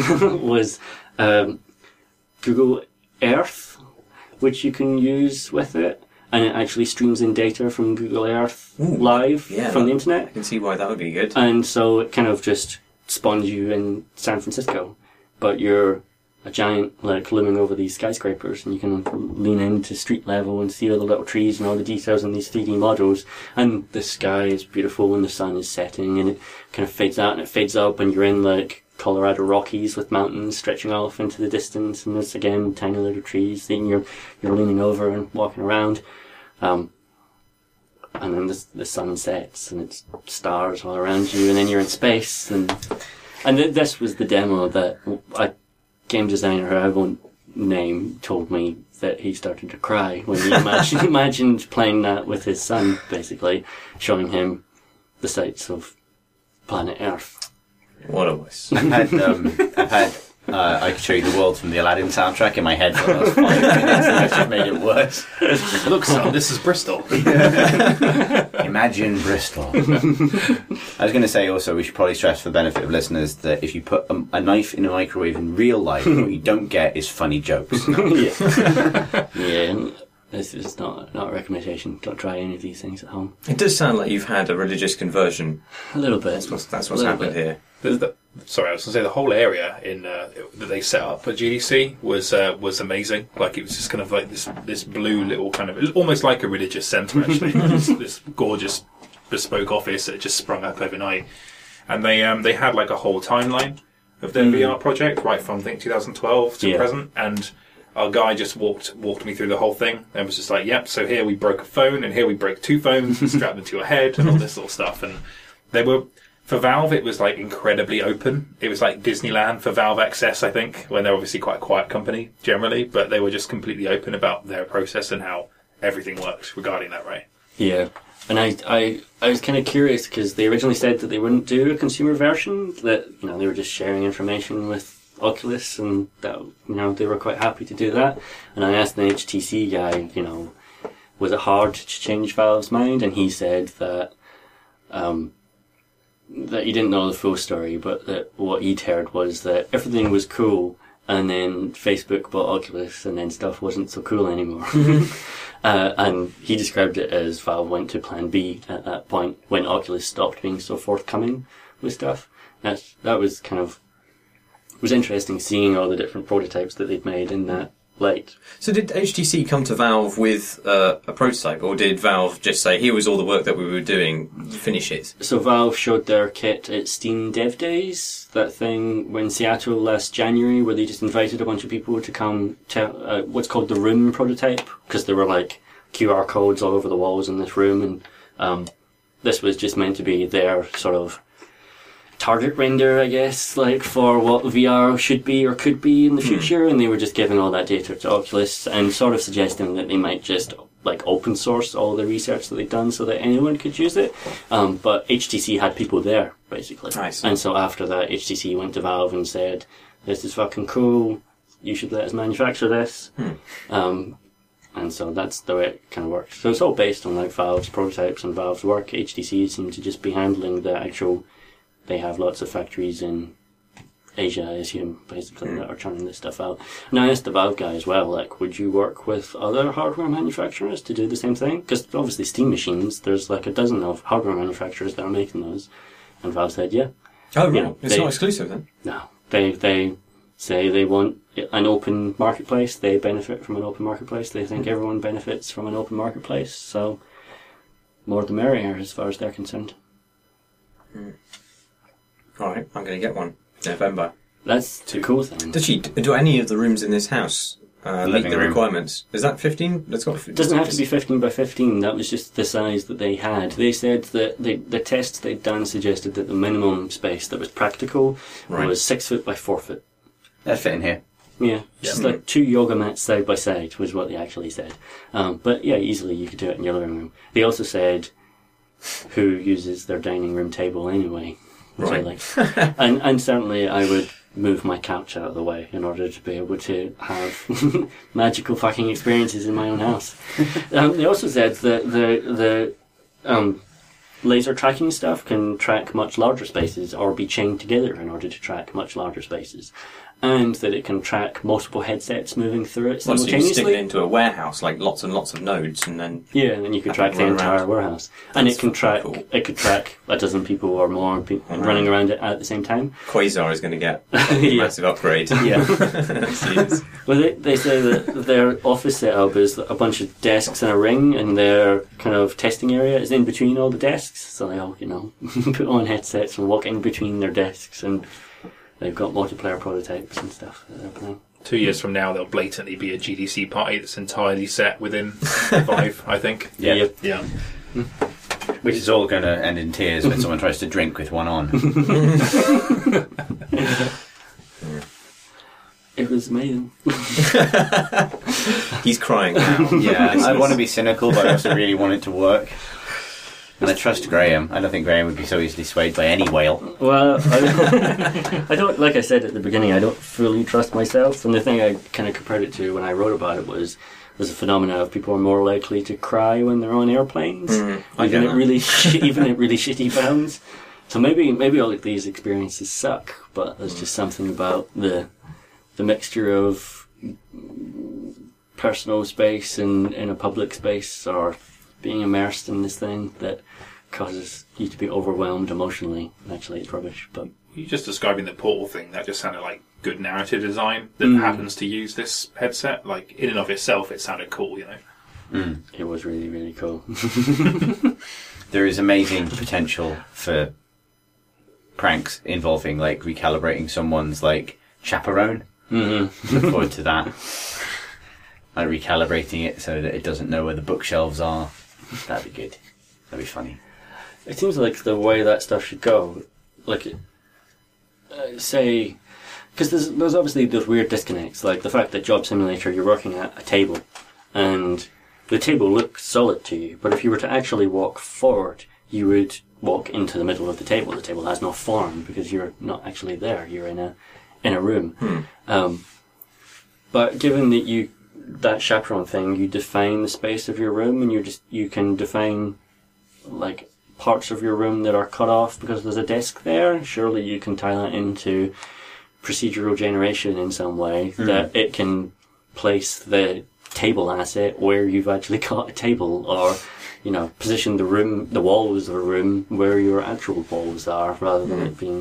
Google Earth, which you can use with it. And it actually streams in data from Google Earth live from the internet. I can see why that would be good. And so it kind of just spawns you in San Francisco, but you're a giant, like, looming over these skyscrapers, and you can lean into street level and see all the little trees and all the details in these 3D models. And the sky is beautiful when the sun is setting, and it kind of fades out and it fades up, and you're in, like, Colorado Rockies with mountains stretching off into the distance, and there's again tiny little trees, and you're leaning over and walking around. And then the sun sets and it's stars all around you, and then you're in space, and this was the demo that a game designer who I won't name told me that he started to cry when he imagined playing that with his son, basically showing him the sights of planet Earth. What a voice. I've had I could show you the world from the Aladdin soundtrack in my head for the last 5 minutes, and that's just made it worse. Look, son, this is Bristol. Imagine Bristol. I was going to say also, we should probably stress for the benefit of listeners that if you put a knife in a microwave in real life, what you don't get is funny jokes. Yeah. This is not a recommendation. Don't try any of these things at home. It does sound like you've had a religious conversion. A little bit. That's what's happened here. Sorry, I was going to say the whole area that they set up at GDC was amazing. Like, it was just kind of like this blue little kind of, it was almost like a religious centre actually. this gorgeous bespoke office that just sprung up overnight, and they had like a whole timeline of their VR project right from I think 2012 to present, and our guy just walked me through the whole thing and was just like, yep, so here we broke a phone, and here we broke 2 phones and strapped them to your head and all this sort of stuff. And they were, for Valve, it was like incredibly open. It was like Disneyland for Valve Access, I think, when they're obviously quite a quiet company generally, but they were just completely open about their process and how everything worked regarding that, right? Yeah. And I was kind of curious because they originally said that they wouldn't do a consumer version, that, they were just sharing information with Oculus, and that, they were quite happy to do that. And I asked the HTC guy, was it hard to change Valve's mind? And he said that that he didn't know the full story, but that what he'd heard was that everything was cool, and then Facebook bought Oculus, and then stuff wasn't so cool anymore. And he described it as Valve went to Plan B at that point when Oculus stopped being so forthcoming with stuff. That was kind of, it was interesting seeing all the different prototypes that they'd made in that late. So did HTC come to Valve with a prototype, or did Valve just say, here was all the work that we were doing, finish it? So Valve showed their kit at Steam Dev Days, that thing in Seattle last January, where they just invited a bunch of people to come to what's called the Room prototype, because there were like QR codes all over the walls in this room, and this was just meant to be their sort of target render, I guess, like for what VR should be or could be in the future, and they were just giving all that data to Oculus and sort of suggesting that they might just like open source all the research that they've done so that anyone could use it. But HTC had people there, basically. Nice. And so after that, HTC went to Valve and said, this is fucking cool, you should let us manufacture this. And so that's the way it kind of works. So it's all based on like Valve's prototypes and Valve's work. HTC seem to just be handling the actual. They have lots of factories in Asia, I assume, basically, that are churning this stuff out. And I asked the Valve guy as well, like, would you work with other hardware manufacturers to do the same thing? Because obviously Steam machines, there's like a dozen of hardware manufacturers that are making those. And Valve said, yeah. Oh, right. It's not exclusive then? No. They say they want an open marketplace. They benefit from an open marketplace. They think everyone benefits from an open marketplace. So, more the merrier as far as they're concerned. Alright, I'm going to get one in November. That's the cool thing. Do any of the rooms in this house meet the room. requirements? Is that 15? It doesn't have to be 15 by 15. That was just the size that they had. They said that the tests they'd done suggested that the minimum space that was practical was 6 foot by 4 foot. That'd fit in here. Yeah, just like 2 yoga mats side by side was what they actually said. But yeah, easily you could do it in your living room. They also said who uses their dining room table anyway. Right. Like. and certainly I would move my couch out of the way in order to be able to have magical fucking experiences in my own house. They also said that the laser tracking stuff can track much larger spaces or be chained together in order to track much larger spaces. And that it can track multiple headsets moving through it Well, so simultaneously. you stick it into a warehouse, like lots and lots of nodes, and then... Yeah, and then you could track the entire warehouse. And it can track it could track a dozen people or more running around it at the same time. Quasar is going to get a massive upgrade. Yeah. Jeez. Well, they say that their office setup is a bunch of desks in a ring, and their kind of testing area is in between all the desks. So they all, put on headsets and walk in between their desks, and they've got multiplayer prototypes and stuff that they're playing. 2 years from now, there'll blatantly be a GDC party that's entirely set within Vive, I think. Yeah. Yeah. Which is all going to end in tears when someone tries to drink with one on. It was amazing. He's crying now. Yeah, I want to be cynical, but I also really want it to work. And I trust Graham. I don't think Graham would be so easily swayed by any whale. Well, I don't, like I said at the beginning, I don't fully trust myself. And the thing I kind of compared it to when I wrote about it was there's a phenomenon of people are more likely to cry when they're on airplanes, even at really shitty films. So maybe all of these experiences suck, but there's just something about the mixture of personal space and in a public space or being immersed in this thing that causes you to be overwhelmed emotionally. Actually, it's rubbish. But You just describing the Portal thing, that just sounded like good narrative design that happens to use this headset. Like, in and of itself, it sounded cool, it was really, really cool. There is amazing potential for pranks involving, like, recalibrating someone's, like, chaperone. Mm-hmm. Look forward to that. Like, recalibrating it so that it doesn't know where the bookshelves are. That'd be good. That'd be funny. It seems like the way that stuff should go, like, say, because there's obviously those weird disconnects, like the fact that Job Simulator, you're working at a table, and the table looks solid to you, but if you were to actually walk forward, you would walk into the middle of the table. The table has no form because you're not actually there. You're in a room. But given that that chaperone thing, you define the space of your room, and you can define like parts of your room that are cut off because there's a desk there. Surely you can tie that into procedural generation in some way that it can place the table asset where you've actually got a table, or position the walls of a room where your actual walls are, rather than it being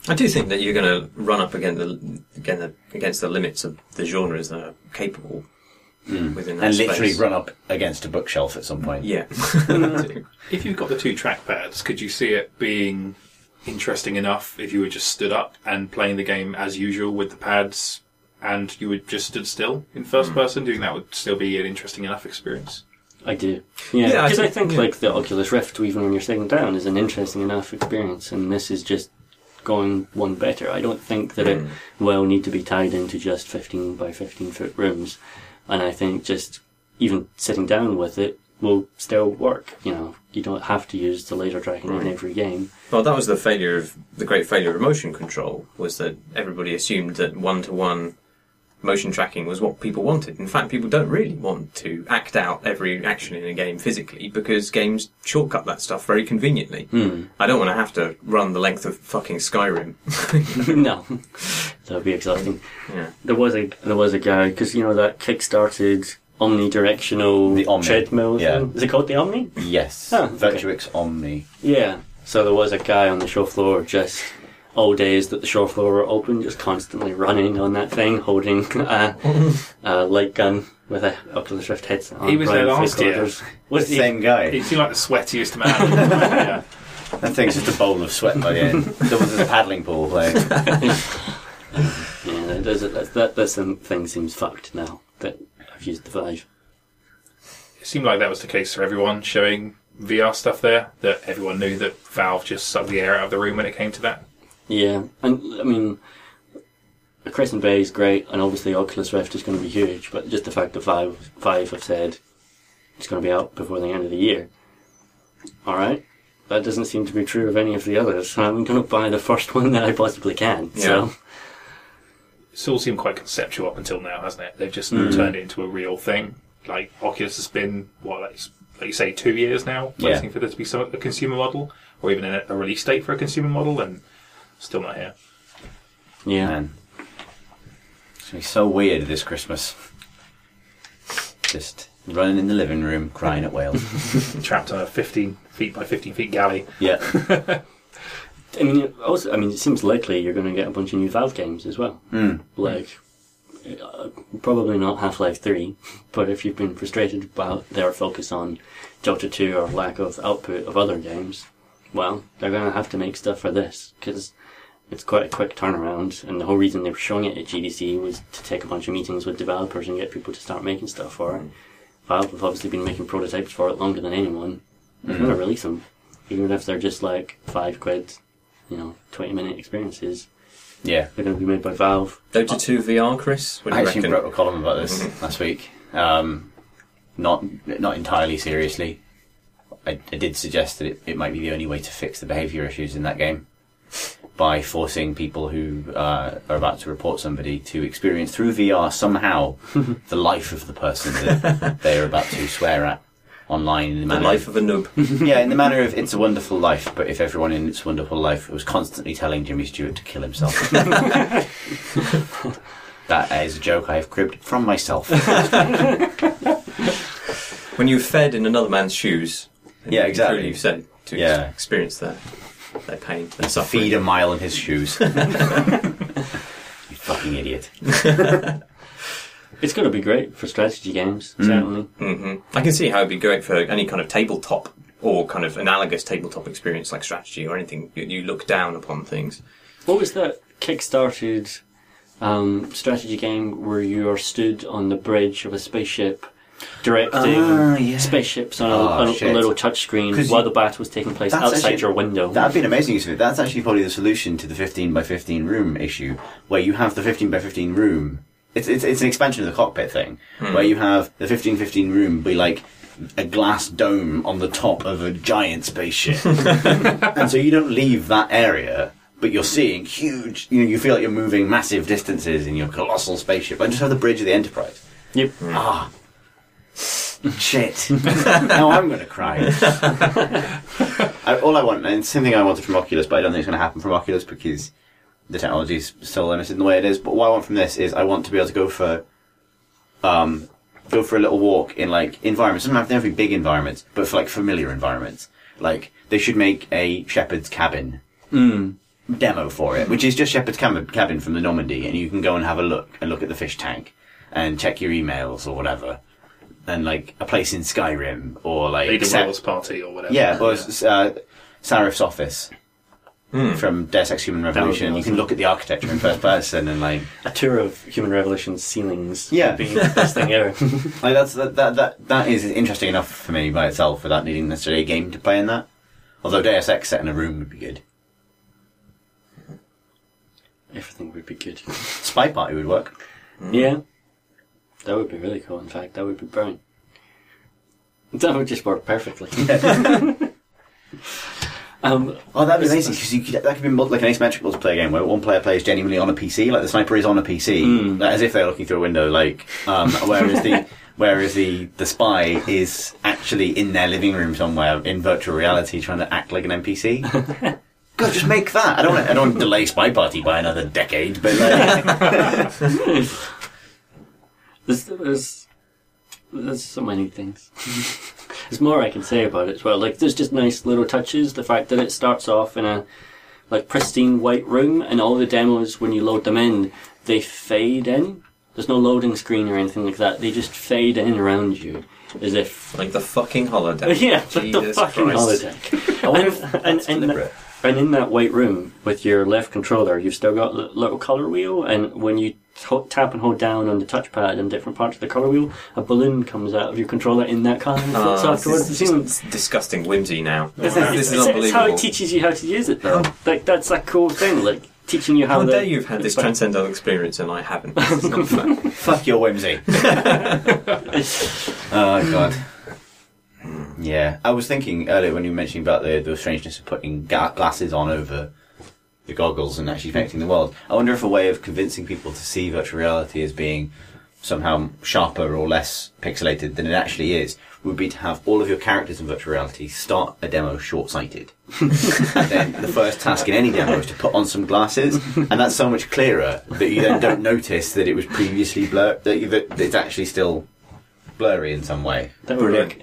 I do think that you're going to run up against the limits of the genres that are capable within that and space. literally run up against a bookshelf at some point. Yeah. If you've got the 2 trackpads, could you see it being interesting enough if you were just stood up and playing the game as usual with the pads and you would just stood still in first person? Do you think that would still be an interesting enough experience? I do. Yeah, because I think yeah. like the Oculus Rift, even when you're sitting down, is an interesting enough experience, and this is just going one better. I don't think that it will need to be tied into just 15 by 15 foot rooms, and I think just even sitting down with it will still work. You know, you don't have to use the laser tracking in every game. Well, that was the great failure of motion control, was that everybody assumed that one-to-one motion tracking was what people wanted. In fact, people don't really want to act out every action in a game physically, because games shortcut that stuff very conveniently. I don't want to have to run the length of fucking Skyrim. No, that would be exciting. Yeah. There was a guy, because you know that kick-started omnidirectional The Omni. treadmill Yeah. thing? Is it called the Omni? Yes. Oh, okay. Virtuix Omni. Yeah. So there was a guy on the show floor just all days that the show floor were open, just constantly running on that thing, holding a light gun with a Oculus Rift headset on. He was there last year. Was he? Same guy. He seemed like the sweatiest man. Yeah. That thing's just a bowl of sweat by the end. There's a paddling pool playing. Yeah, that thing seems fucked now that I've used the Vive. It seemed like that was the case for everyone showing VR stuff there, that everyone knew that Valve just sucked the air out of the room when it came to that. Yeah, and I mean, Crescent Bay is great, and obviously Oculus Rift is going to be huge, but just the fact that Vive have said it's going to be out before the end of the year. Alright, that doesn't seem to be true of any of the others. I'm going to buy the first one that I possibly can, so... It's all seemed quite conceptual up until now, hasn't it? They've just turned it into a real thing. Like, Oculus has been, like you say, 2 years now, waiting for there to be a consumer model, or even a release date for a consumer model, and still not here. Yeah. Man. It's going to be so weird this Christmas. Just running in the living room, crying at whales. Trapped on a 15 feet by 15 feet galley. Yeah. I mean, it seems likely you're going to get a bunch of new Valve games as well. Like, probably not Half-Life 3, but if you've been frustrated about their focus on Dota 2 or lack of output of other games, well, they're going to have to make stuff for this, because it's quite a quick turnaround, and the whole reason they were showing it at GDC was to take a bunch of meetings with developers and get people to start making stuff for it. Valve have obviously been making prototypes for it longer than anyone. They're going to release them, even if they're just like £5, 20-minute experiences. Yeah. They're going to be made by Valve. Dota 2 VR, Chris? What do I you actually reckon? wrote a column about this last week. Not entirely seriously. I did suggest that it might be the only way to fix the behaviour issues in that game, by forcing people who are about to report somebody to experience through VR somehow the life of the person that they are about to swear at online. In the manner life of a noob. Yeah, in the manner of It's a Wonderful Life, but if everyone in It's a Wonderful Life was constantly telling Jimmy Stewart to kill himself. That is a joke I have cribbed from myself. When you've fed in another man's shoes. Yeah, exactly. Truly, you've said to experience their pain and suffering. Feed a mile in his shoes. You fucking idiot. It's going to be great for strategy games, certainly. I can see how it'd be great for any kind of tabletop or kind of analogous tabletop experience like strategy or anything. You look down upon things. What was that kick-started strategy game where you are stood on the bridge of a spaceship directing spaceships on a little touchscreen while the battle was taking place outside your window? That'd be an amazing use of it. That's actually probably the solution to the 15 by 15 room issue, where you have the 15 by 15 room. It's an expansion of the cockpit thing, where you have the 15-15 room be like a glass dome on the top of a giant spaceship. And so you don't leave that area, but you're seeing huge, you feel like you're moving massive distances in your colossal spaceship. I just have the bridge of the Enterprise. Yep. Shit. Now I'm going to cry. All I want, and it's the same thing I wanted from Oculus, but I don't think it's going to happen from Oculus because the technology is still limited in the way it is. But what I want from this is I want to be able to go for a little walk in like environments. Doesn't have to be big environments, but for like familiar environments. Like they should make a shepherd's cabin demo for it, which is just Shepherd's Cabin from the Normandy, and you can go and have a look at the fish tank and check your emails or whatever, and like a place in Skyrim or like Lead a Wales party or whatever. yeah, or Sarif's office from Deus Ex Human Revolution. You can look at the architecture in first person and like A tour of Human Revolution's ceilings Yeah. would be the best thing ever. like that is interesting enough for me by itself without needing necessarily a game to play in that. Although Deus Ex set in a room would be good. Everything would be good. Spy Party would work. Yeah. That would be really cool, in fact. That would be brilliant. That would just work perfectly. Oh, that'd be amazing because that could be like an asymmetric multiplayer game where one player plays genuinely on a PC, like the sniper is on a PC, like, as if they're looking through a window, like whereas the spy is actually in their living room somewhere in virtual reality trying to act like an NPC. God, just make that. I don't want to delay Spy Party by another decade, but like, there's so many things. There's more I can say about it as well. Like, there's just nice little touches. The fact that it starts off in a like pristine white room, and all the demos, when you load them in, they fade in. There's no loading screen or anything like that. They just fade in around you, as if Like the fucking holodeck. yeah, like the Jesus fucking Christ. holodeck. I wonder if that's and deliberate. And in that white room, with your left controller, you've still got the little colour wheel, and when you tap and hold down on the touchpad in different parts of the colour wheel, a balloon comes out of your controller in that colour and floats off towards the ceiling. It's disgusting whimsy now. This This is it's unbelievable. how it teaches you how to use it, though. Like, that's a cool thing, like, teaching you how How to... dare you've had this transcendental experience and I haven't. It's not fair. Fuck your whimsy. Oh god. Yeah, I was thinking earlier when you were mentioning about the strangeness of putting glasses on over the goggles and actually affecting the world. I wonder if a way of convincing people to see virtual reality as being somehow sharper or less pixelated than it actually is would be to have all of your characters in virtual reality start a demo short-sighted. And then the first task in any demo is to put on some glasses, and that's so much clearer that you then don't notice that it was previously blurred, that it's actually still blurry in some way. That would Brilliant.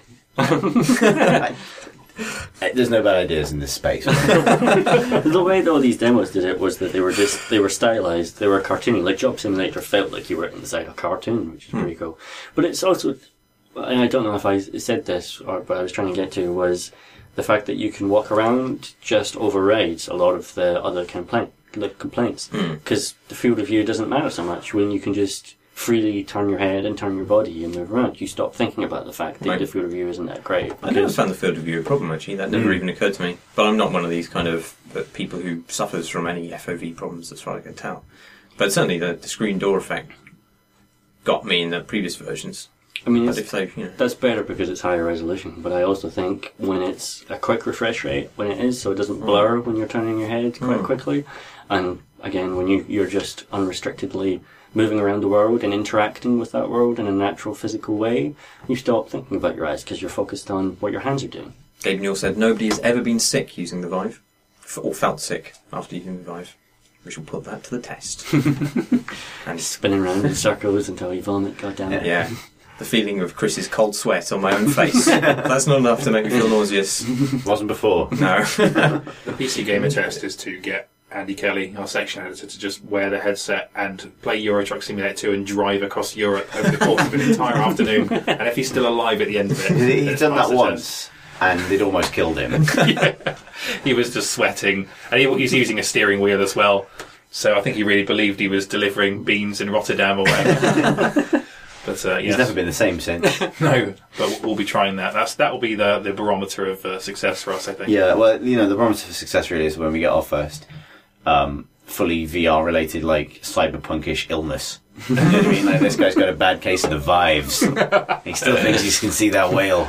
There's no bad ideas in this space. The way that all these demos did it was that they were stylized, they were cartoony. Like, Job Simulator felt like you were inside a cartoon, which is pretty cool. But it's also, and I don't know if I said this, or what I was trying to get to was the fact that you can walk around just overrides a lot of the other complaints. Because the field of view doesn't matter so much when you can just freely turn your head and turn your body and move around. You stop thinking about the fact that Right. the field of view isn't that great. I never found the field of view a problem, actually. That never even occurred to me. But I'm not one of these kind of people who suffers from any FOV problems, as far as I can tell. But certainly the screen door effect got me in the previous versions. I mean, But if they, that's better because it's higher resolution, but I also think when it's a quick refresh rate, when it is, so it doesn't blur when you're turning your head quite quickly, and again, when you're just unrestrictedly moving around the world and interacting with that world in a natural physical way, you stop thinking about your eyes because you're focused on what your hands are doing. Gabe Newell said nobody has ever been sick using the Vive, or felt sick after using the Vive. We shall put that to the test. And Spinning around in circles until you vomit, goddammit. yeah, the feeling of Chris's cold sweat on my own face. That's not enough to make me feel nauseous. Wasn't before. No. The PC Gamer test is to get Andy Kelly, our section editor, to just wear the headset and play Euro Truck Simulator 2 and drive across Europe over the course of an entire afternoon. And if he's still alive at the end of it, then He's it's done passed that the once, and it almost killed him. test. He was just sweating, and he's using a steering wheel as well. So I think he really believed he was delivering beans in Rotterdam or whatever. But He's yes. never been the same since. No, but we'll be trying that. That will be the barometer of success for us, I think. Yeah, well, the barometer for success really is when we get our first fully VR related, like, cyberpunkish illness. You know what I mean? Like, this guy's got a bad case of the Vives. He still thinks he can see that whale.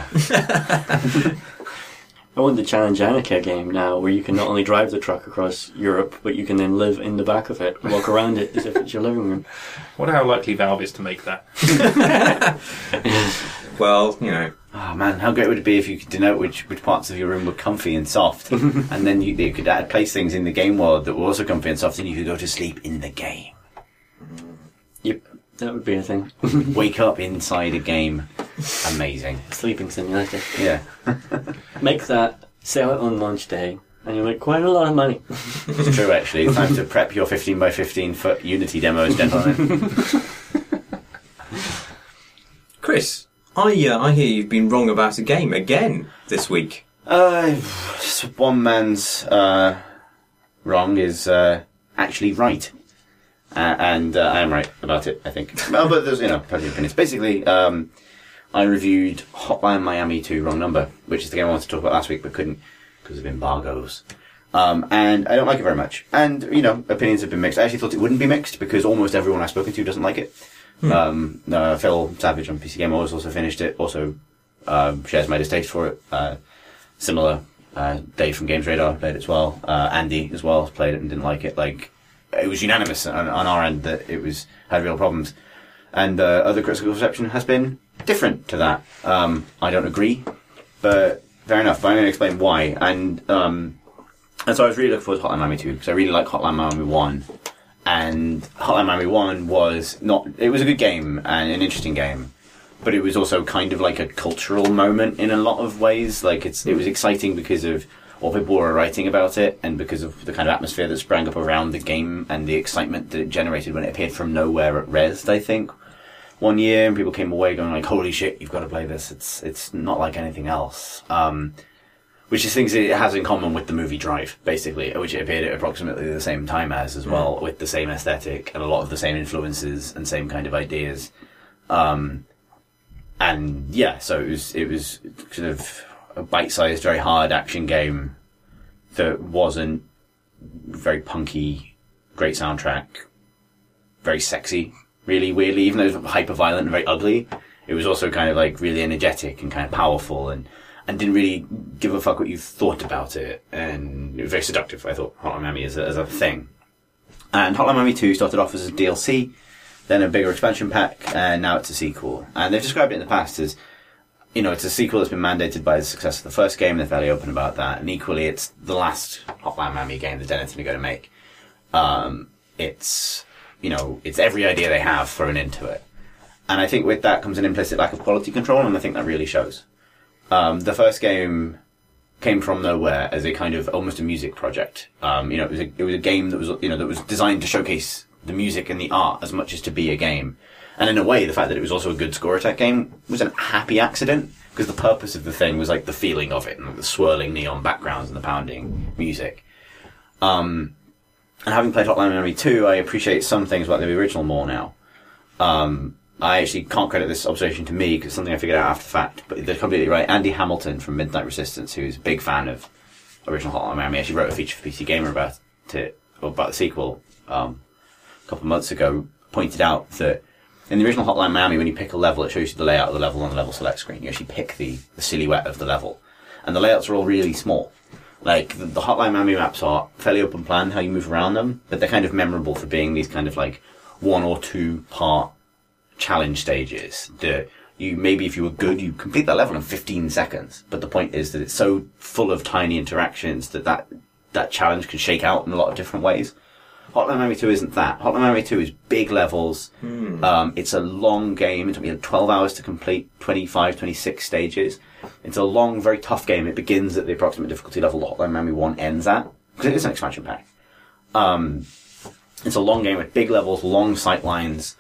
I want the Challenge Annika game now, where you can not only drive the truck across Europe, but you can then live in the back of it and walk around it as if it's your living room. Wonder how likely Valve is to make that. Well, Oh man, how great would it be if you could denote which parts of your room were comfy and soft, and then you could place things in the game world that were also comfy and soft, and you could go to sleep in the game. Yep, that would be a thing. Wake up inside a game. Amazing. Sleeping simulator. Yeah. Make that, sell it on launch day, And you make quite a lot of money. It's true, actually. It's time to prep your 15 by 15 foot Unity demos, gentlemen. Chris, I hear you've been wrong about a game again this week. One man's wrong is actually right. And I am right about it, I think. Well, but there's, plenty of opinions. Basically, I reviewed Hotline Miami 2 Wrong Number, which is the game I wanted to talk about last week, but couldn't because of embargoes. And I don't like it very much. And, opinions have been mixed. I actually thought it wouldn't be mixed because almost everyone I've spoken to doesn't like it. Phil Savage on PC Gamer also finished it, also shares my distaste for it. Similar, Dave from Games Radar played it as well. Andy as well played it and didn't like it. It was unanimous on our end that it had real problems. And other critical reception has been different to that. I don't agree, but fair enough. But I'm going to explain why. And so I was really looking forward to Hotline Miami 2 because I really like Hotline Miami 1. And Hotline Miami 1 it was a good game and an interesting game, but it was also kind of like a cultural moment in a lot of ways. It was exciting because of what people were writing about it and because of the kind of atmosphere that sprang up around the game and the excitement that it generated when it appeared from nowhere at Rezzed, I think, one year, and people came away going holy shit, you've got to play this. It's not like anything else. Which is things it has in common with the movie Drive, basically, which it appeared at approximately the same time as well, with the same aesthetic and a lot of the same influences and same kind of ideas. So it was kind of a bite-sized, very hard action game that wasn't very punky, great soundtrack, very sexy, really weirdly, even though it was hyper-violent and very ugly. It was also kind of really energetic and kind of powerful and didn't really give a fuck what you thought about it. And it was very seductive, I thought, Hotline Miami as a thing. And Hotline Miami 2 started off as a DLC, then a bigger expansion pack, and now it's a sequel. And they've described it in the past as, it's a sequel that's been mandated by the success of the first game, they're fairly open about that. And equally, it's the last Hotline Miami game that Dennis are going to make. It's every idea they have thrown into it. And I think with that comes an implicit lack of quality control, and I think that really shows. The first game came from nowhere as a kind of almost a music project. It was a game that was designed to showcase the music and the art as much as to be a game. And in a way, the fact that it was also a good score attack game was a happy accident because the purpose of the thing was the feeling of it and the swirling neon backgrounds and the pounding music. And having played Hotline Miami 2, I appreciate some things about the original more now. I actually can't credit this observation to me because it's something I figured out after the fact, but they're completely right. Andy Hamilton from Midnight Resistance, who's a big fan of original Hotline Miami, actually wrote a feature for PC Gamer about the sequel a couple of months ago, pointed out that in the original Hotline Miami, when you pick a level, it shows you the layout of the level on the level select screen. You actually pick the silhouette of the level. And the layouts are all really small. The Hotline Miami maps are fairly open plan how you move around them, but they're kind of memorable for being these kind of one or two part challenge stages that maybe if you were good, you complete that level in 15 seconds. But the point is that it's so full of tiny interactions that challenge can shake out in a lot of different ways. Hotline Miami 2 isn't that. Hotline Miami 2 is big levels. It's a long game. It took me 12 hours to complete 25, 26 stages. It's a long, very tough game. It begins at the approximate difficulty level that Hotline Miami 1 ends at, because it is an expansion pack. It's a long game with big levels, long sight lines.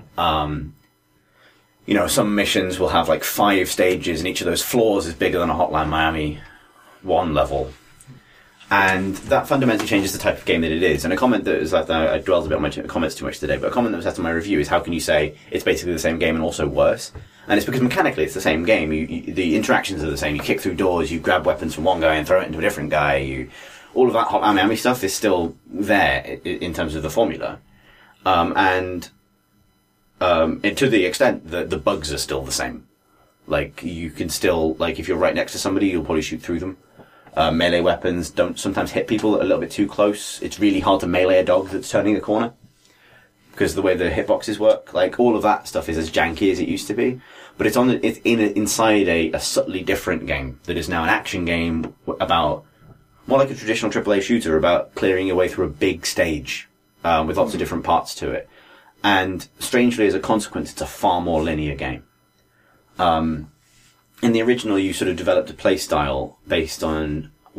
Some missions will have 5 stages, and each of those floors is bigger than a Hotline Miami 1 level. And that fundamentally changes the type of game that it is. And a comment that is I dwelled a bit on my comments too much today, but a comment that was asked in my review is how can you say it's basically the same game and also worse? And it's because mechanically it's the same game. The interactions are the same. You kick through doors, you grab weapons from one guy and throw it into a different guy. All of that Hotline Miami stuff is still there in terms of the formula. And to the extent that the bugs are still the same. You can still, if you're right next to somebody, you'll probably shoot through them. Melee weapons don't sometimes hit people a little bit too close. It's really hard to melee a dog that's turning the corner because of the way the hitboxes work. All of that stuff is as janky as it used to be, but it's inside a subtly different game that is now an action game about more like a traditional AAA shooter about clearing your way through a big stage with lots of different parts to it. And strangely, as a consequence, it's a far more linear game. In the original, you sort of developed a play style based on what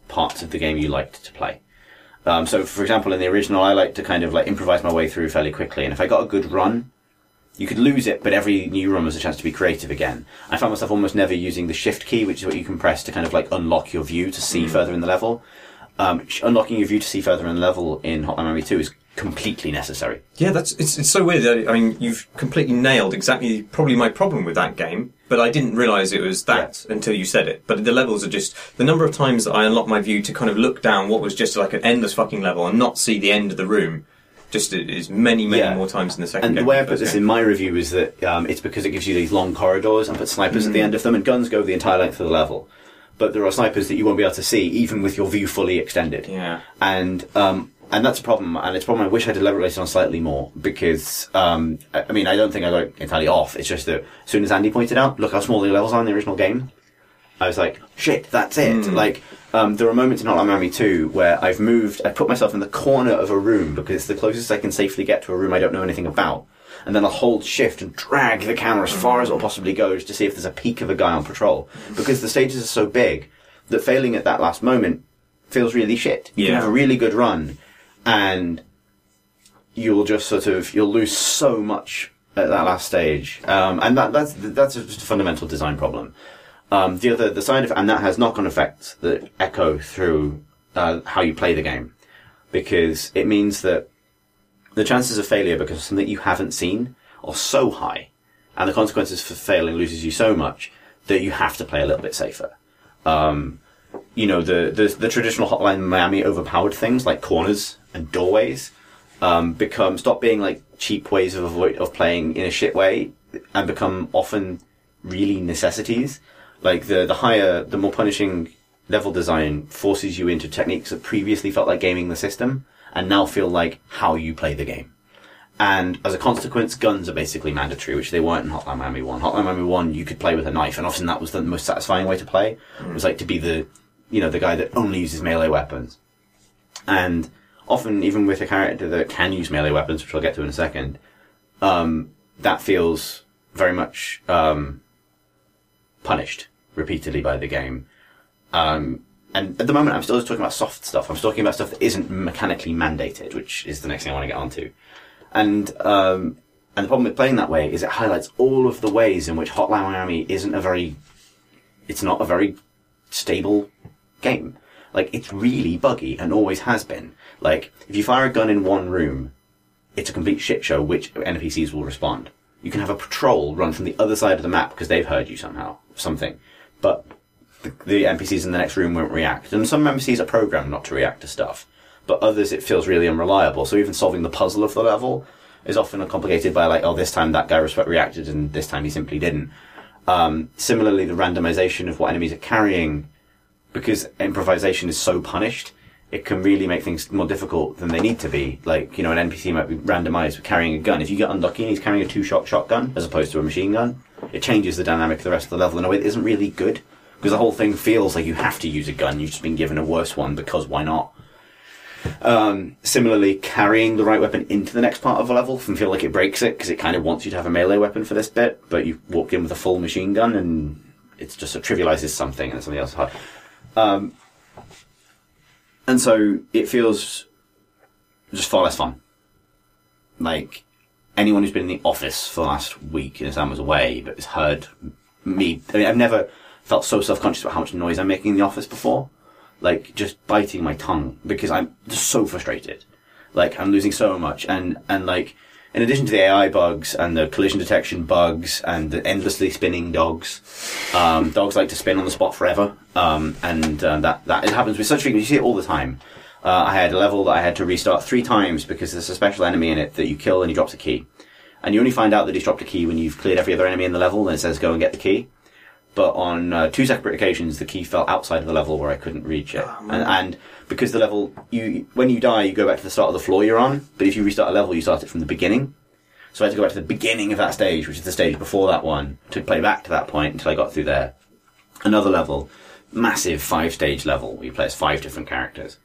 parts of the game you liked to play. So, for example, in the original, I liked to kind of like improvise my way through fairly quickly, and if I got a good run, you could lose it, but every new run was a chance to be creative again. I found myself almost never using the shift key, which is what you can press to kind of like unlock your view to see further in the level. Unlocking your view to see further in the level in Hotline Miami 2 is completely necessary. Yeah, it's so weird. I mean, you've completely nailed exactly probably my problem with that game, but I didn't realise it was that until you said it. But the levels are just, the number of times that I unlocked my view to kind of look down what was just like an endless fucking level and not see the end of the room, just is many more times in the second game. And the way I put this in my review is that it's because it gives you these long corridors and put snipers at the end of them, and guns go the entire length of the level. But there are snipers that you won't be able to see, even with your view fully extended. Yeah. And that's a problem, and it's a problem I wish I'd elaborated on slightly more, because, I mean, I don't think I got it entirely off. It's just that as soon as Andy pointed out, look how small the levels are in the original game, I was like, shit, that's it. Like, there are moments in Hotline Miami 2 where I put myself in the corner of a room because it's the closest I can safely get to a room I don't know anything about. And then I'll hold shift and drag the camera as far as it'll possibly go just to see if there's a peek of a guy on patrol. Because the stages are so big that failing at that last moment feels really shit. You can have a really good run, and you'll just you'll lose so much at that last stage. And that's just a fundamental design problem. The side of, and that has knock-on effects that echo through, how you play the game. Because it means that the chances of failure because of something you haven't seen are so high, and the consequences for failing loses you so much that you have to play a little bit safer. The traditional Hotline Miami overpowered things like corners and doorways stop being like cheap ways of playing in a shit way and become often really necessities. Like the more punishing level design forces you into techniques that previously felt like gaming the system and now feel like how you play the game. And as a consequence, guns are basically mandatory, which they weren't in Hotline Miami 1. Hotline Miami 1, you could play with a knife, and often that was the most satisfying way to play. It was like to be the guy that only uses melee weapons. And often, even with a character that can use melee weapons, which I'll get to in a second, that feels very much punished repeatedly by the game. And at the moment, I'm still just talking about soft stuff. I'm still talking about stuff that isn't mechanically mandated, which is the next thing I want to get onto. And the problem with playing that way is it highlights all of the ways in which Hotline Miami it's not a very stable game. Like, it's really buggy and always has been. Like, if you fire a gun in one room, it's a complete shit show which NPCs will respond. You can have a patrol run from the other side of the map because they've heard you something. But the NPCs in the next room won't react. And some NPCs are programmed not to react to stuff. But others, it feels really unreliable. So even solving the puzzle of the level is often complicated by like, oh, this time that guy reacted and this time he simply didn't. Similarly, the randomization of what enemies are carrying, because improvisation is so punished, it can really make things more difficult than they need to be. Like, an NPC might be randomized with carrying a gun. If you get unlucky and he's carrying a 2-shot shotgun as opposed to a machine gun, it changes the dynamic of the rest of the level in a way that isn't really good. Because the whole thing feels like you have to use a gun. You've just been given a worse one because why not? Similarly, carrying the right weapon into the next part of a level can feel like it breaks it because it kind of wants you to have a melee weapon for this bit, but you've walked in with a full machine gun and it's just it trivializes something and something else hard. And so it feels just far less fun. Like, anyone who's been in the office for the last week and Sam was away but has heard me, I've never felt so self-conscious about how much noise I'm making in the office before. Like, just biting my tongue because I'm just so frustrated. Like, I'm losing so much. And like, in addition to the AI bugs and the collision detection bugs and the endlessly spinning dogs, dogs like to spin on the spot forever. That it happens with such frequency. You see it all the time. I had a level that I had to restart 3 times because there's a special enemy in it that you kill and he drops a key. And you only find out that he's dropped a key when you've cleared every other enemy in the level and it says go and get the key. But on 2 separate occasions, the key fell outside of the level where I couldn't reach it. And because the level, when you die, you go back to the start of the floor you're on. But if you restart a level, you start it from the beginning. So I had to go back to the beginning of that stage, which is the stage before that one, to play back to that point until I got through there. Another level, massive 5-stage level, where you play as 5 different characters.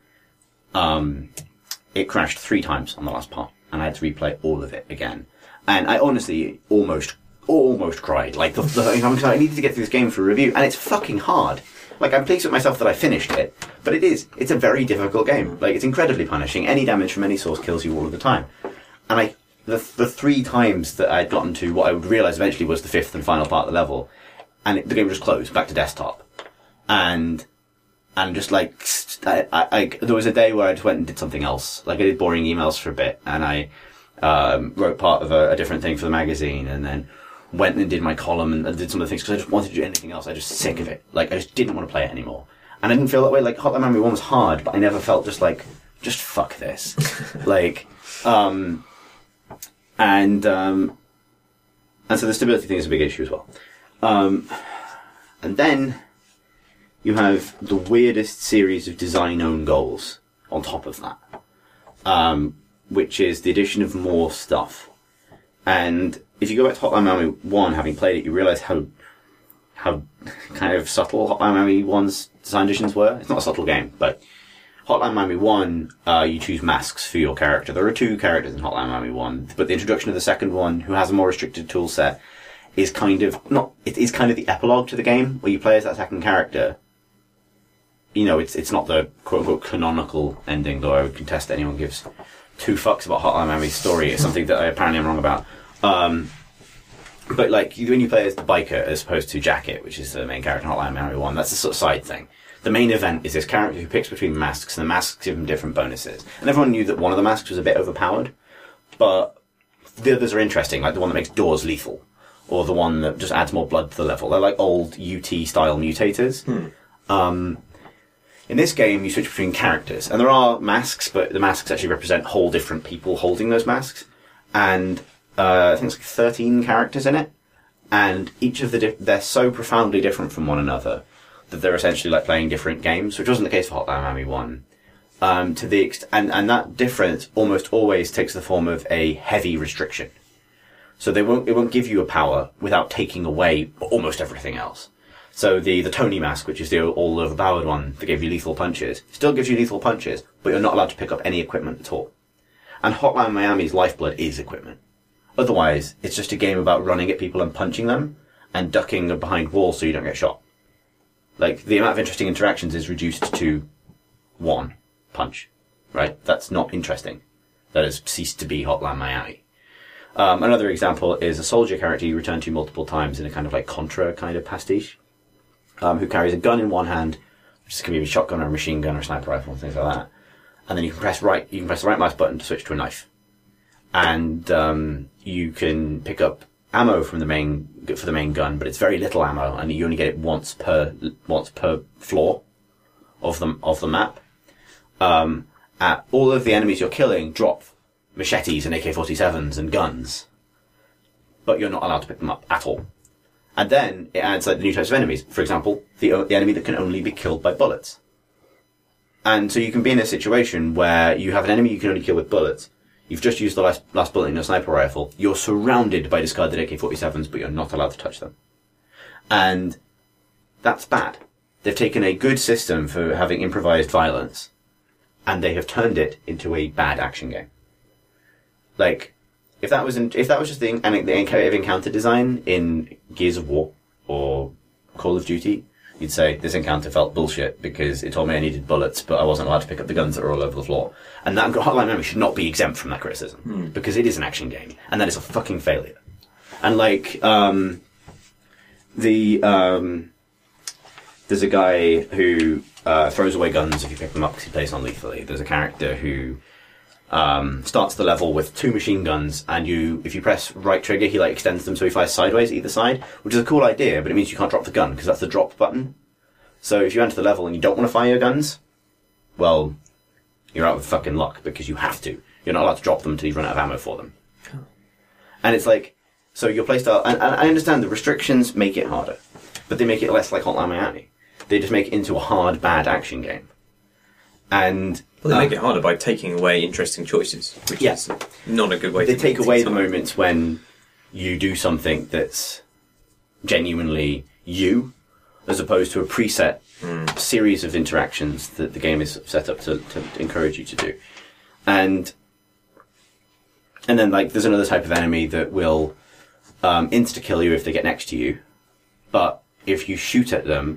It crashed 3 times on the last part, and I had to replay all of it again. And I honestly almost cried. Like, I needed to get through this game for a review, and it's fucking hard. like, I'm pleased with myself that I finished it, but it's a very difficult game. Like, it's incredibly punishing. Any damage from any source kills you all of the time. And the 3 times that I'd gotten to what I would realise eventually was the 5th and final part of the level, and the game would just close, back to desktop. And just like, there was a day where I just went and did something else. Like, I did boring emails for a bit, and I wrote part of a different thing for the magazine, and then went and did my column and did some of the things because I just wanted to do anything else. I was just sick of it. Like, I just didn't want to play it anymore. And I didn't feel that way. Like, Hotline Miami 1 was hard, but I never felt just like, just fuck this. Like, and so the stability thing is a big issue as well. And then you have the weirdest series of design own goals on top of that, which is the addition of more stuff. And if you go back to Hotline Miami 1, having played it, you realise how kind of subtle Hotline Miami 1's design additions were. It's not a subtle game, but Hotline Miami 1, you choose masks for your character. There are 2 characters in Hotline Miami 1, but the introduction of the second one, who has a more restricted tool set, is kind of the epilogue to the game, where you play as that second character. You know, it's not the quote-unquote canonical ending, though I would contest that anyone gives 2 fucks about Hotline Miami's story. It's something that I apparently am wrong about. But like, when you play as the biker as opposed to Jacket, which is the main character in Hotline Miami 1, that's a sort of side thing. The main event is this character who picks between masks, and the masks give him different bonuses. And everyone knew that one of the masks was a bit overpowered, but the others are interesting, like the one that makes doors lethal, or the one that just adds more blood to the level. They're like old UT-style mutators. In this game, you switch between characters, and there are masks, but the masks actually represent whole different people holding those masks. And I think it's like 13 characters in it, and each of they're so profoundly different from one another that they're essentially like playing different games, which wasn't the case for Hotline Miami 1. To the and that difference almost always takes the form of a heavy restriction. So it won't give you a power without taking away almost everything else. So the Tony mask, which is the all overpowered one that gave you lethal punches, still gives you lethal punches, but you're not allowed to pick up any equipment at all. And Hotline Miami's lifeblood is equipment. Otherwise, it's just a game about running at people and punching them, and ducking behind walls so you don't get shot. Like, the amount of interesting interactions is reduced to 1 punch, right? That's not interesting. That has ceased to be Hotline Miami. Another example is a soldier character you return to multiple times in a kind of like Contra kind of pastiche, who carries a gun in one hand, which can be a shotgun or a machine gun or a sniper rifle and things like that. And then you can press the right mouse button to switch to a knife. And you can pick up ammo for the main gun, but it's very little ammo, and you only get it once per floor of the map. All of the enemies you're killing drop machetes and AK-47s and guns, but you're not allowed to pick them up at all. And then it adds like the new types of enemies. For example, the enemy that can only be killed by bullets. And so you can be in a situation where you have an enemy you can only kill with bullets. You've just used the last bullet in your sniper rifle. You're surrounded by discarded AK-47s, but you're not allowed to touch them. And that's bad. They've taken a good system for having improvised violence, and they have turned it into a bad action game. Like, if that was just the encounter design in Gears of War or Call of Duty, you'd say this encounter felt bullshit because it told me I needed bullets, but I wasn't allowed to pick up the guns that were all over the floor. And that Hotline Miami should not be exempt from that criticism because it is an action game, and that is a fucking failure. And like, there's a guy who throws away guns if you pick them up because he plays non-lethally. There's a character who starts the level with 2 machine guns, and if you press right trigger, he like extends them so he fires sideways either side, which is a cool idea, but it means you can't drop the gun because that's the drop button. So if you enter the level and you don't want to fire your guns, well, you're out of fucking luck because you have to. You're not allowed to drop them until you run out of ammo for them. And it's like, so your playstyle, and I understand the restrictions make it harder, but they make it less like Hotline Miami. They just make it into a hard, bad action game. And well, they make it harder by taking away interesting choices, which is not a good way to take away the moments when you do something that's genuinely you, as opposed to a preset series of interactions that the game is set up to encourage you to do. And then, like, there's another type of enemy that will insta-kill you if they get next to you, but if you shoot at them,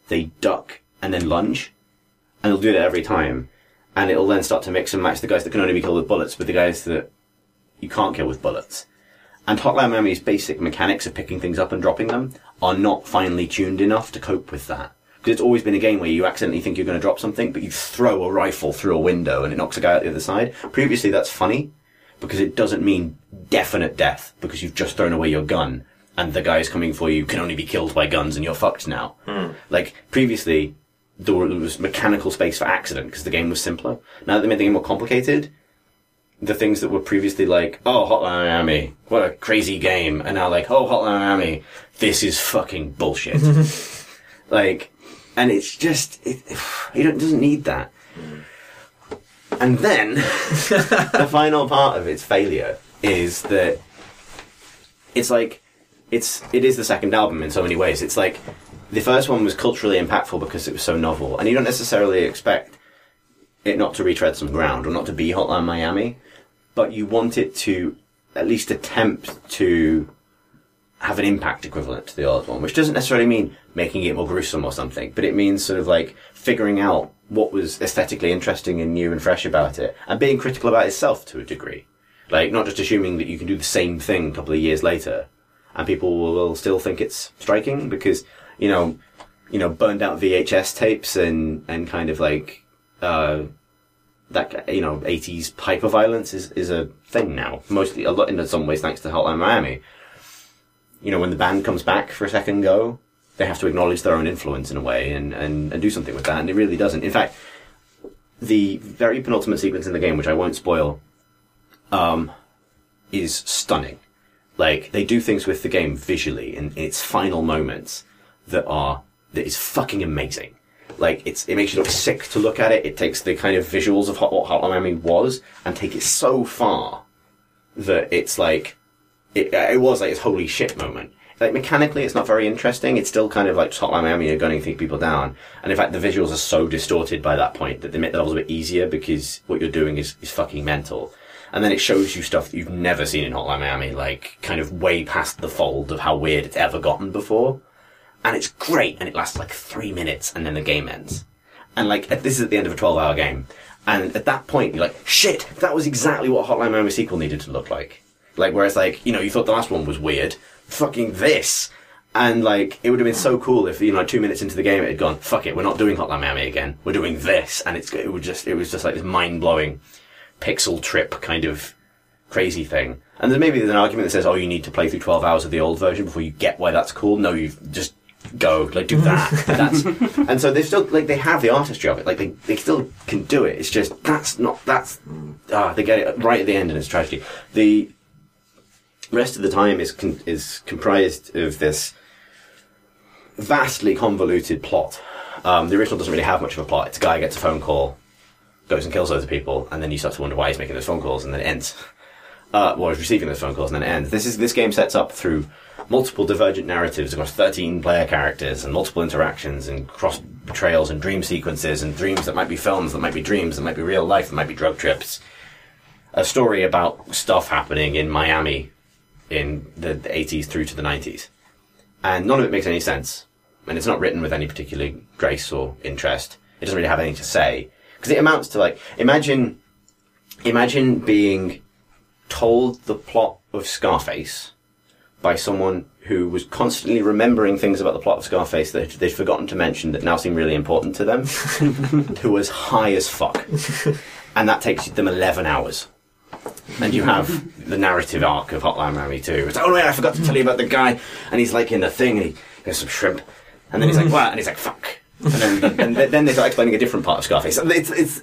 they duck and then lunge, and they'll do that every time, and it'll then start to mix and match the guys that can only be killed with bullets with the guys that you can't kill with bullets. And Hotline Miami's basic mechanics of picking things up and dropping them are not finely tuned enough to cope with that. Because it's always been a game where you accidentally think you're going to drop something, but you throw a rifle through a window and it knocks a guy out the other side. Previously, that's funny, because it doesn't mean definite death, because you've just thrown away your gun, and the guys coming for you can only be killed by guns, and you're fucked now. Like, previously, there was mechanical space for accident, because the game was simpler. Now that they made the game more complicated, the things that were previously like, oh, Hotline Miami, what a crazy game, and now like, oh, Hotline Miami, this is fucking bullshit. Like, and it's just, it doesn't need that. And then, the final part of its failure is that it's like, it is the second album in so many ways. It's like, the first one was culturally impactful because it was so novel, and you don't necessarily expect it not to retread some ground, or not to be Hotline Miami, but you want it to at least attempt to have an impact equivalent to the old one, which doesn't necessarily mean making it more gruesome or something, but it means sort of like figuring out what was aesthetically interesting and new and fresh about it, and being critical about itself to a degree. Like, not just assuming that you can do the same thing a couple of years later, and people will still think it's striking, because, you know, burned out VHS tapes and kind of like, that, 80s hyperviolence is a thing now. Mostly, a lot, in some ways, thanks to Hotline Miami. When the band comes back for a second go, they have to acknowledge their own influence in a way and do something with that, and it really doesn't. In fact, the very penultimate sequence in the game, which I won't spoil, is stunning. Like, they do things with the game visually in its final moments that is fucking amazing. Like, it makes you look sick to look at it. It takes the kind of visuals of what Hotline Miami was and take it so far that it's like, it was like this holy shit moment. Like, mechanically, it's not very interesting. It's still kind of like Hotline Miami are gunning people down. And in fact, the visuals are so distorted by that point that they make the levels a bit easier, because what you're doing is fucking mental. And then it shows you stuff that you've never seen in Hotline Miami, like, kind of way past the fold of how weird it's ever gotten before. And it's great, and it lasts like 3 minutes, and then the game ends. And like, this is at the end of a 12-hour game. And at that point, you're like, shit, that was exactly what Hotline Miami sequel needed to look like. Like, whereas like, you thought the last one was weird, fucking this. And like, it would have been so cool if, 2 minutes into the game it had gone, fuck it, we're not doing Hotline Miami again, we're doing this. And it was just like this mind-blowing pixel trip kind of crazy thing. And there's maybe an argument that says, oh, you need to play through 12 hours of the old version before you get why that's cool. No, you just go, like, do that. And so they still, like, they have the artistry of it. Like, they still can do it. It's just, they get it right at the end and it's tragedy. The rest of the time is comprised of this vastly convoluted plot. The original doesn't really have much of a plot. It's a guy gets a phone call, goes and kills other people, and then you start to wonder why he's making those phone calls, and then it ends. He's receiving those phone calls, and then it ends. This game sets up through multiple divergent narratives across 13 player characters, and multiple interactions, and cross betrayals, and dream sequences, and dreams that might be films, that might be dreams, that might be real life, that might be drug trips. A story about stuff happening in Miami in the 80s through to the 90s. And none of it makes any sense. And it's not written with any particular grace or interest. It doesn't really have anything to say. Because it amounts to, like, imagine being told the plot of Scarface by someone who was constantly remembering things about the plot of Scarface that they'd forgotten to mention that now seem really important to them, who was high as fuck. And that takes them 11 hours. And you have the narrative arc of Hotline Miami 2. It's like, oh, wait, I forgot to tell you about the guy, and he's like in the thing, and he gets some shrimp, and then he's like, what? And he's like, fuck. And then they start explaining a different part of Scarface. It's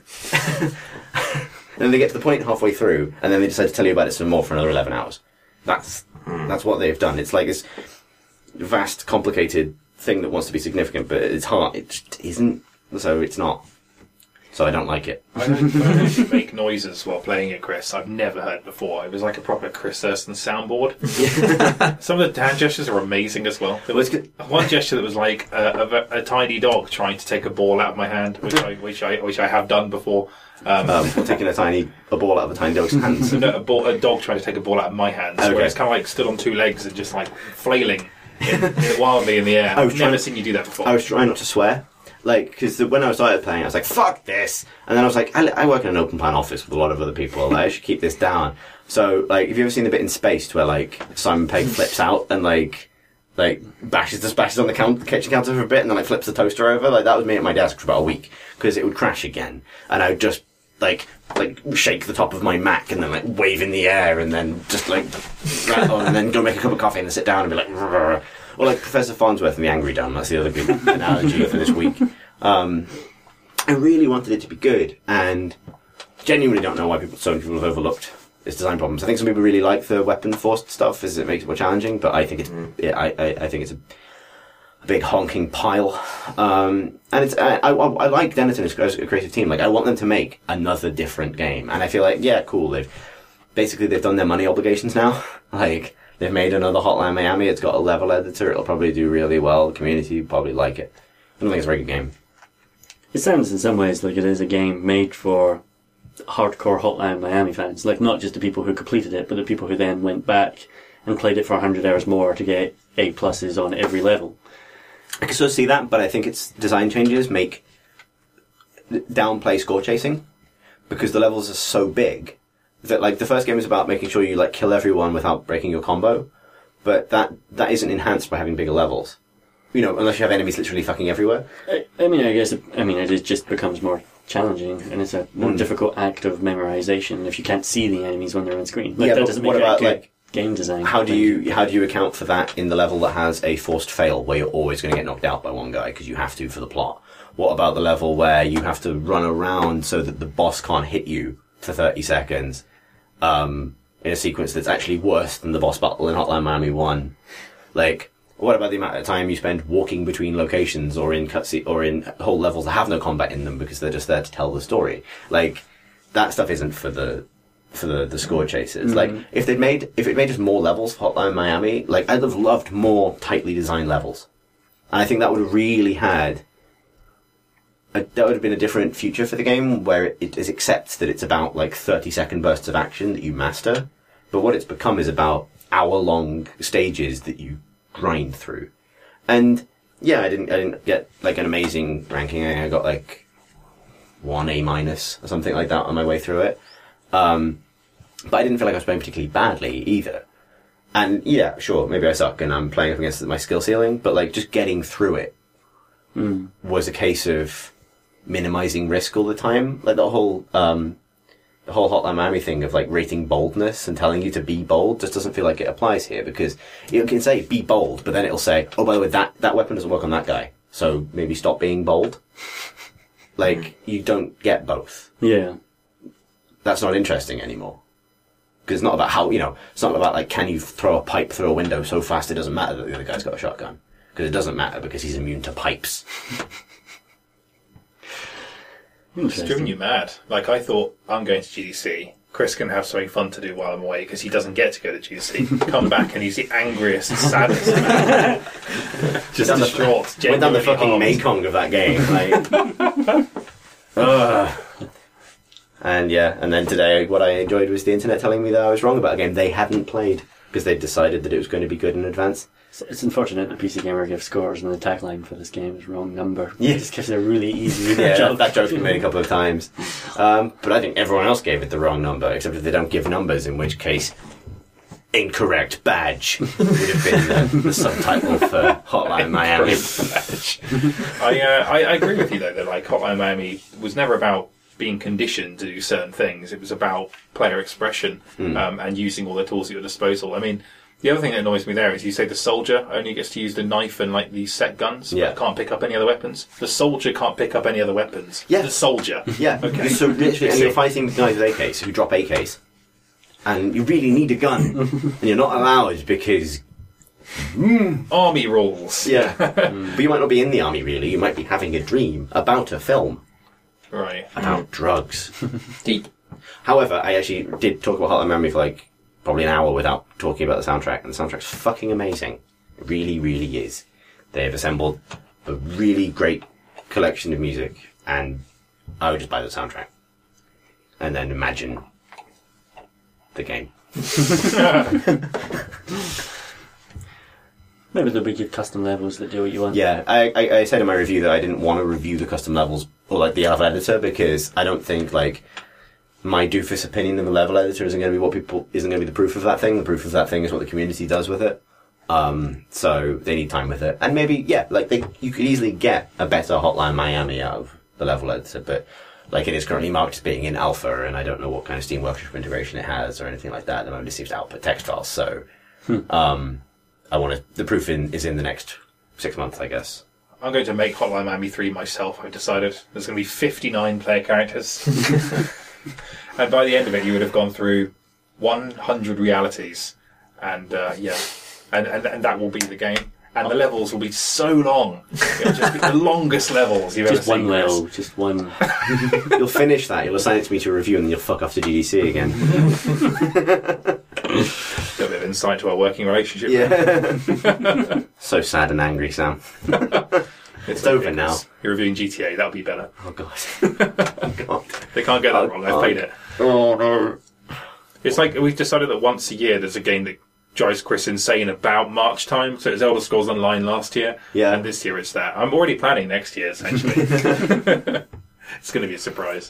and then they get to the point halfway through, and then they decide to tell you about it some more for another 11 hours. That's what they've done. It's like this vast, complicated thing that wants to be significant, but it's hard. It just isn't, so it's not. So I don't like it. I heard you make noises while playing it, Chris. I've never heard before. It was like a proper Chris Thurston soundboard. Some of the hand gestures are amazing as well. There was one gesture that was like a tiny dog trying to take a ball out of my hand, which I have done before. Taking a ball out of a tiny dog's hands. No, a dog trying to take a ball out of my hands. Okay. Where it's kind of like stood on two legs and just like flailing wildly in the air. I was I've never trying- seen you do that before. I was trying not to swear. Like, because when I started playing, I was like, fuck this! And then I was like, I work in an open plan office with a lot of other people, like, I should keep this down. So, like, have you ever seen the bit in Spaced where, like, Simon Pegg flips out and, like bashes on the kitchen counter for a bit and then, like, flips the toaster over? Like, that was me at my desk for about a week, because it would crash again. And I would just, like shake the top of my Mac and then, like, wave in the air and then just, like, rattle and then go make a cup of coffee and then sit down and be like, "Rrr." Or like Professor Farnsworth and the Angry Dumb. That's the other good analogy for this week. I really wanted it to be good, and genuinely don't know why so many people have overlooked its design problems. I think some people really like the weapon-forced stuff, as it makes it more challenging. But I think it's, I think it's a big honking pile. And it's, I like Dennaton as a creative team. Like, I want them to make another different game, and I feel like, yeah, cool. They've done their money obligations now. Like, they've made another Hotline Miami. It's got a level editor. It'll probably do really well. The community will probably like it. I don't think it's a very good game. It sounds in some ways like it is a game made for hardcore Hotline Miami fans. Like, not just the people who completed it, but the people who then went back and played it for 100 hours more to get A+ on every level. I can sort of see that, but I think its design changes make downplay score chasing, because the levels are so big that, like, the first game is about making sure you, like, kill everyone without breaking your combo, but that isn't enhanced by having bigger levels. You know, unless you have enemies literally fucking everywhere. I mean, it just becomes more challenging, and it's a more difficult act of memorization if you can't see the enemies when they're on screen. Like, Yeah, that but doesn't what make it about, good like, game design. How do you account for that in the level that has a forced fail, where you're always going to get knocked out by one guy because you have to for the plot? What about the level where you have to run around so that the boss can't hit you for 30 seconds? In a sequence that's actually worse than the boss battle in Hotline Miami 1. Like, what about the amount of time you spend walking between locations or in cutscene or in whole levels that have no combat in them because they're just there to tell the story? Like, that stuff isn't for the score chasers. Like, if it made just more levels for Hotline Miami, like, I'd have loved more tightly designed levels. And I think that would have really that would have been a different future for the game, where it accepts that it's about, like, 30-second bursts of action that you master, but what it's become is about hour-long stages that you grind through. And yeah, I didn't get, like, an amazing ranking. I got, like, 1 A- or something like that on my way through it. But I didn't feel like I was playing particularly badly either. And yeah, sure, maybe I suck and I'm playing up against my skill ceiling, but, like, just getting through it was a case of minimizing risk all the time. Like, the whole Hotline Miami thing of, like, rating boldness and telling you to be bold just doesn't feel like it applies here, because you can say be bold, but then it'll say, oh, by the way, that weapon doesn't work on that guy, so maybe stop being bold. Like, you don't get both. Yeah. That's not interesting anymore. Because it's not about how, it's not about, like, can you throw a pipe through a window so fast it doesn't matter that the other guy's got a shotgun. Because it doesn't matter, because he's immune to pipes. It's driven you mad. Like, I thought, I'm going to GDC. Chris can have something fun to do while I'm away, because he doesn't get to go to GDC. Come back and he's the angriest, saddest man. Just distraught. Went down the genuinely fucking harmed. Mekong of that game. Like, and yeah, and then today what I enjoyed was the internet telling me that I was wrong about a game they hadn't played, because they'd decided that it was going to be good in advance. So it's unfortunate that PC Gamer gives scores and the tagline for this game is wrong number. Yeah. It just gives it a really easy Yeah, joke. that joke's been made a couple of times. But I think everyone else gave it the wrong number, except if they don't give numbers, in which case, incorrect badge would have been the subtitle for Hotline Miami. I agree with you, though, that, like, Hotline Miami was never about being conditioned to do certain things. It was about player expression and using all the tools at your disposal. I mean, the other thing that annoys me there is you say the soldier only gets to use the knife and, like, these set guns, but can't pick up any other weapons. The soldier can't pick up any other weapons. Yeah. The soldier. Yeah, Okay. so literally, and you're fighting guys with AKs who drop AKs, and you really need a gun, and you're not allowed because... Army rules. Yeah. But you might not be in the army, really. You might be having a dream about a film. Right. About drugs. Deep. However, I actually did talk about Hotline Miami for, like, probably an hour without talking about the soundtrack, and the soundtrack's fucking amazing. It really, really is. They've assembled a really great collection of music, and I would just buy the soundtrack. And then imagine the game. Maybe there'll be good custom levels that do what you want. Yeah, I said in my review that I didn't want to review the custom levels or like the level editor because I don't think like my doofus opinion of the level editor isn't going to be the proof of that thing. The proof of that thing is what the community does with it. So they need time with it, and maybe you could easily get a better Hotline Miami out of the level editor, but like it is currently marked as being in alpha, and I don't know what kind of Steam Workshop integration it has or anything like that. At the moment, it seems to output text files. So, the proof is in the next 6 months, I guess. I'm going to make Hotline Miami 3 myself, I've decided. There's going to be 59 player characters. And by the end of it, you would have gone through 100 realities. And, and that will be the game. And the levels will be so long. It'll just be the longest levels you've ever seen. Just one level, just one. You'll finish that, you'll assign it to me to review, and then you'll fuck off to GDC again. A little bit of insight to our working relationship. Yeah. So sad and angry, Sam. It's over now. You're reviewing GTA, that'll be better. Oh, God. Oh, God. They can't get that wrong, I've played it. Oh, no. It's like we've decided that once a year there's a game that drives Chris insane about March time. So it was Elder Scrolls Online last year. Yeah. And this year it's that. I'm already planning next year, essentially. It's going to be a surprise.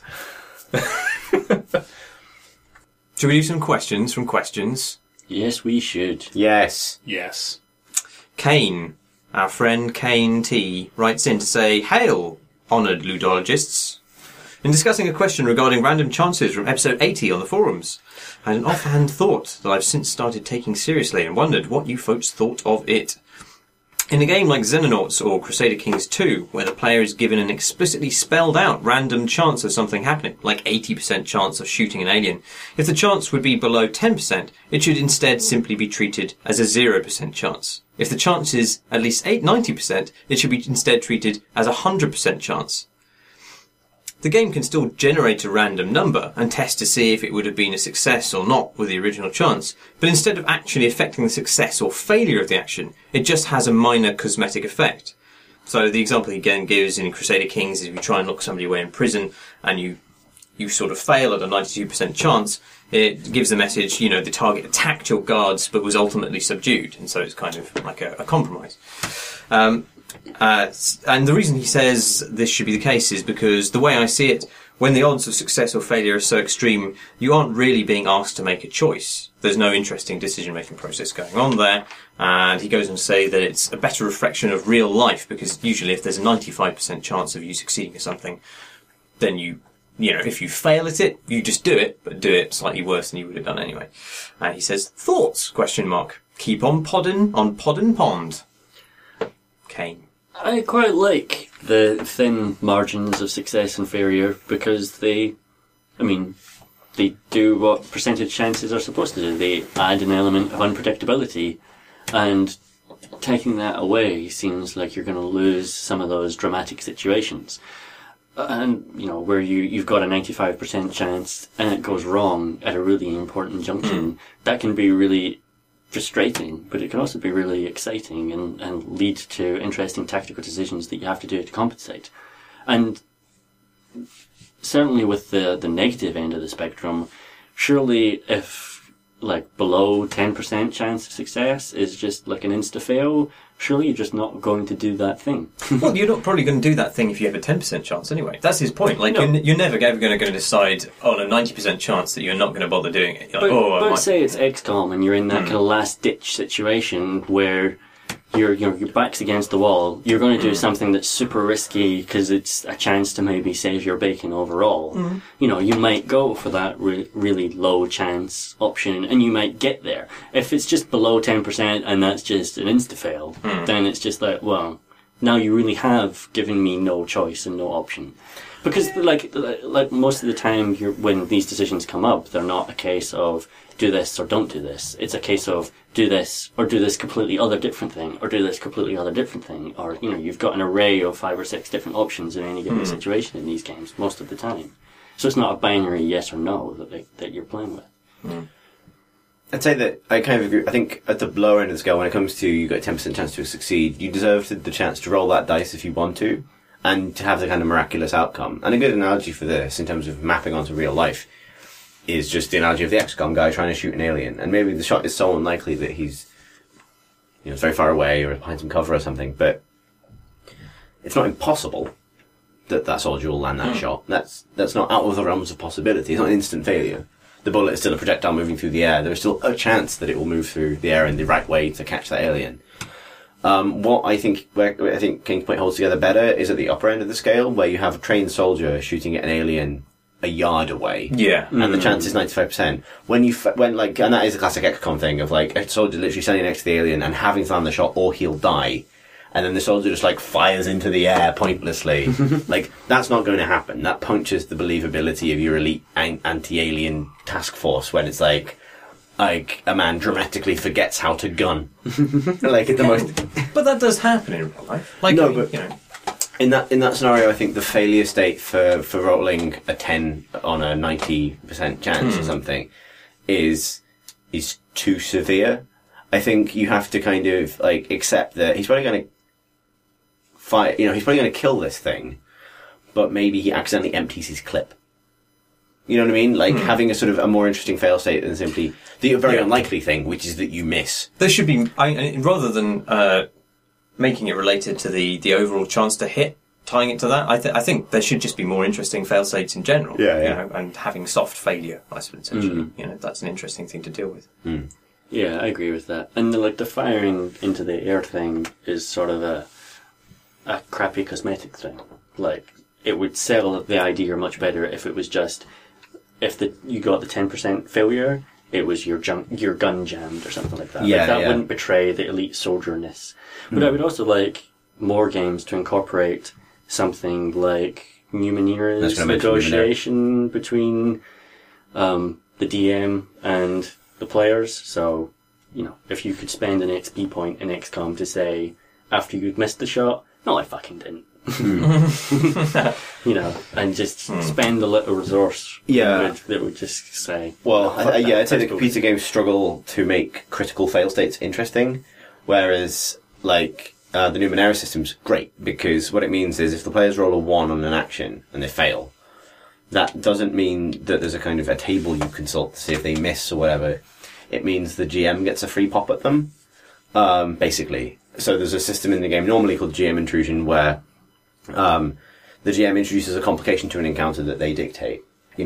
Should we do some questions from questions? Yes, we should. Yes. Yes. Kane, our friend Kane T, writes in to say, "Hail, honoured ludologists. In discussing a question regarding random chances from episode 80 on the forums, I had an offhand thought that I've since started taking seriously and wondered what you folks thought of it. In a game like Xenonauts or Crusader Kings 2, where the player is given an explicitly spelled out random chance of something happening, like 80% chance of shooting an alien, if the chance would be below 10%, it should instead simply be treated as a 0% chance. If the chance is at least 90%, it should be instead treated as a 100% chance. The game can still generate a random number and test to see if it would have been a success or not with the original chance, but instead of actually affecting the success or failure of the action, it just has a minor cosmetic effect. So the example he again gives in Crusader Kings is if you try and lock somebody away in prison and you sort of fail at a 92% chance, it gives the message, the target attacked your guards but was ultimately subdued, and so it's kind of like a compromise. And the reason he says this should be the case is because the way I see it, when the odds of success or failure are so extreme, you aren't really being asked to make a choice. There's no interesting decision-making process going on there. And he goes on to say that it's a better reflection of real life, because usually if there's a 95% chance of you succeeding at something, then if you fail at it, you just do it, but do it slightly worse than you would have done anyway. And he says, "Thoughts? ? Keep on podding on Poddin' Pond." Kane. I quite like the thin margins of success and failure because they do what percentage chances are supposed to do. They add an element of unpredictability, and taking that away seems like you're going to lose some of those dramatic situations. And, where you've got a 95% chance and it goes wrong at a really important junction, that can be really frustrating, but it can also be really exciting and lead to interesting tactical decisions that you have to do to compensate. And certainly with the negative end of the spectrum, surely if below 10% chance of success is just like an insta-fail, surely you're just not going to do that thing. Well, you're not probably going to do that thing if you have a 10% chance anyway. That's his point. No. You're never ever going to decide on a 90% chance that you're not going to bother doing it. But say it's XCOM and you're in that kind of last-ditch situation where your back's against the wall. You're going to do something that's super risky because it's a chance to maybe save your bacon overall. You might go for that really low chance option and you might get there. If it's just below 10% and that's just an insta-fail, then it's just like, well, now you really have given me no choice and no option. Because like most of the time when these decisions come up, they're not a case of do this or don't do this. It's a case of do this or do this completely other different thing or do this completely other different thing. Or, you've got an array of 5 or 6 different options in any given situation in these games most of the time. So it's not a binary yes or no that you're playing with. I'd say that I kind of agree. I think at the lower end of the scale, when it comes to you got a 10% chance to succeed, you deserve the chance to roll that dice if you want to, and to have the kind of miraculous outcome. And a good analogy for this, in terms of mapping onto real life, is just the analogy of the XCOM guy trying to shoot an alien. And maybe the shot is so unlikely that he's it's very far away or behind some cover or something, but it's not impossible that soldier will land that shot. That's not out of the realms of possibility. It's not an instant failure. The bullet is still a projectile moving through the air. There is still a chance that it will move through the air in the right way to catch that alien. Where I think King's Point holds together better is at the upper end of the scale, where you have a trained soldier shooting at an alien a yard away. Yeah. And the chance is 95%. And that is a classic XCOM thing of like a soldier literally standing next to the alien and having to land the shot or he'll die. And then the soldier just like fires into the air pointlessly. Like, that's not going to happen. That punctures the believability of your elite anti-alien task force when it's like a man dramatically forgets how to gun. Like at the most. But that does happen in real life. Like, No, I mean, but- you know. In that scenario, I think the failure state for rolling a 10 on a 90% chance or something is too severe. I think you have to kind of like accept that he's probably going to fight. He's probably going to kill this thing, but maybe he accidentally empties his clip. You know what I mean? Like having a sort of a more interesting fail state than simply the very unlikely thing, which is that you miss. There should be, rather than making it related to the overall chance to hit, tying it to that, I think there should just be more interesting fail states in general. Yeah, yeah. You know, and having soft failure, I suppose, essentially. That's an interesting thing to deal with. Yeah, I agree with that. And the firing into the air thing is sort of a crappy cosmetic thing. Like, it would sell the idea much better if it was just, if you got the 10% failure, it was your gun jammed or something like that. Yeah, like, that yeah. wouldn't betray the elite soldierness. But I would also like more games to incorporate something like Numenera's negotiation between the DM and the players. So, if you could spend an XP point in XCOM to say, after you'd missed the shot, no, I fucking didn't. And just spend a little resource that would just say... Well, I'd say the That's computer games struggle to make critical fail states interesting, whereas, the Numenera system's great, because what it means is if the players roll a 1 on an action and they fail, that doesn't mean that there's a kind of a table you consult to see if they miss or whatever. It means the GM gets a free pop at them, basically. So there's a system in the game normally called GM intrusion where the GM introduces a complication to an encounter that they dictate.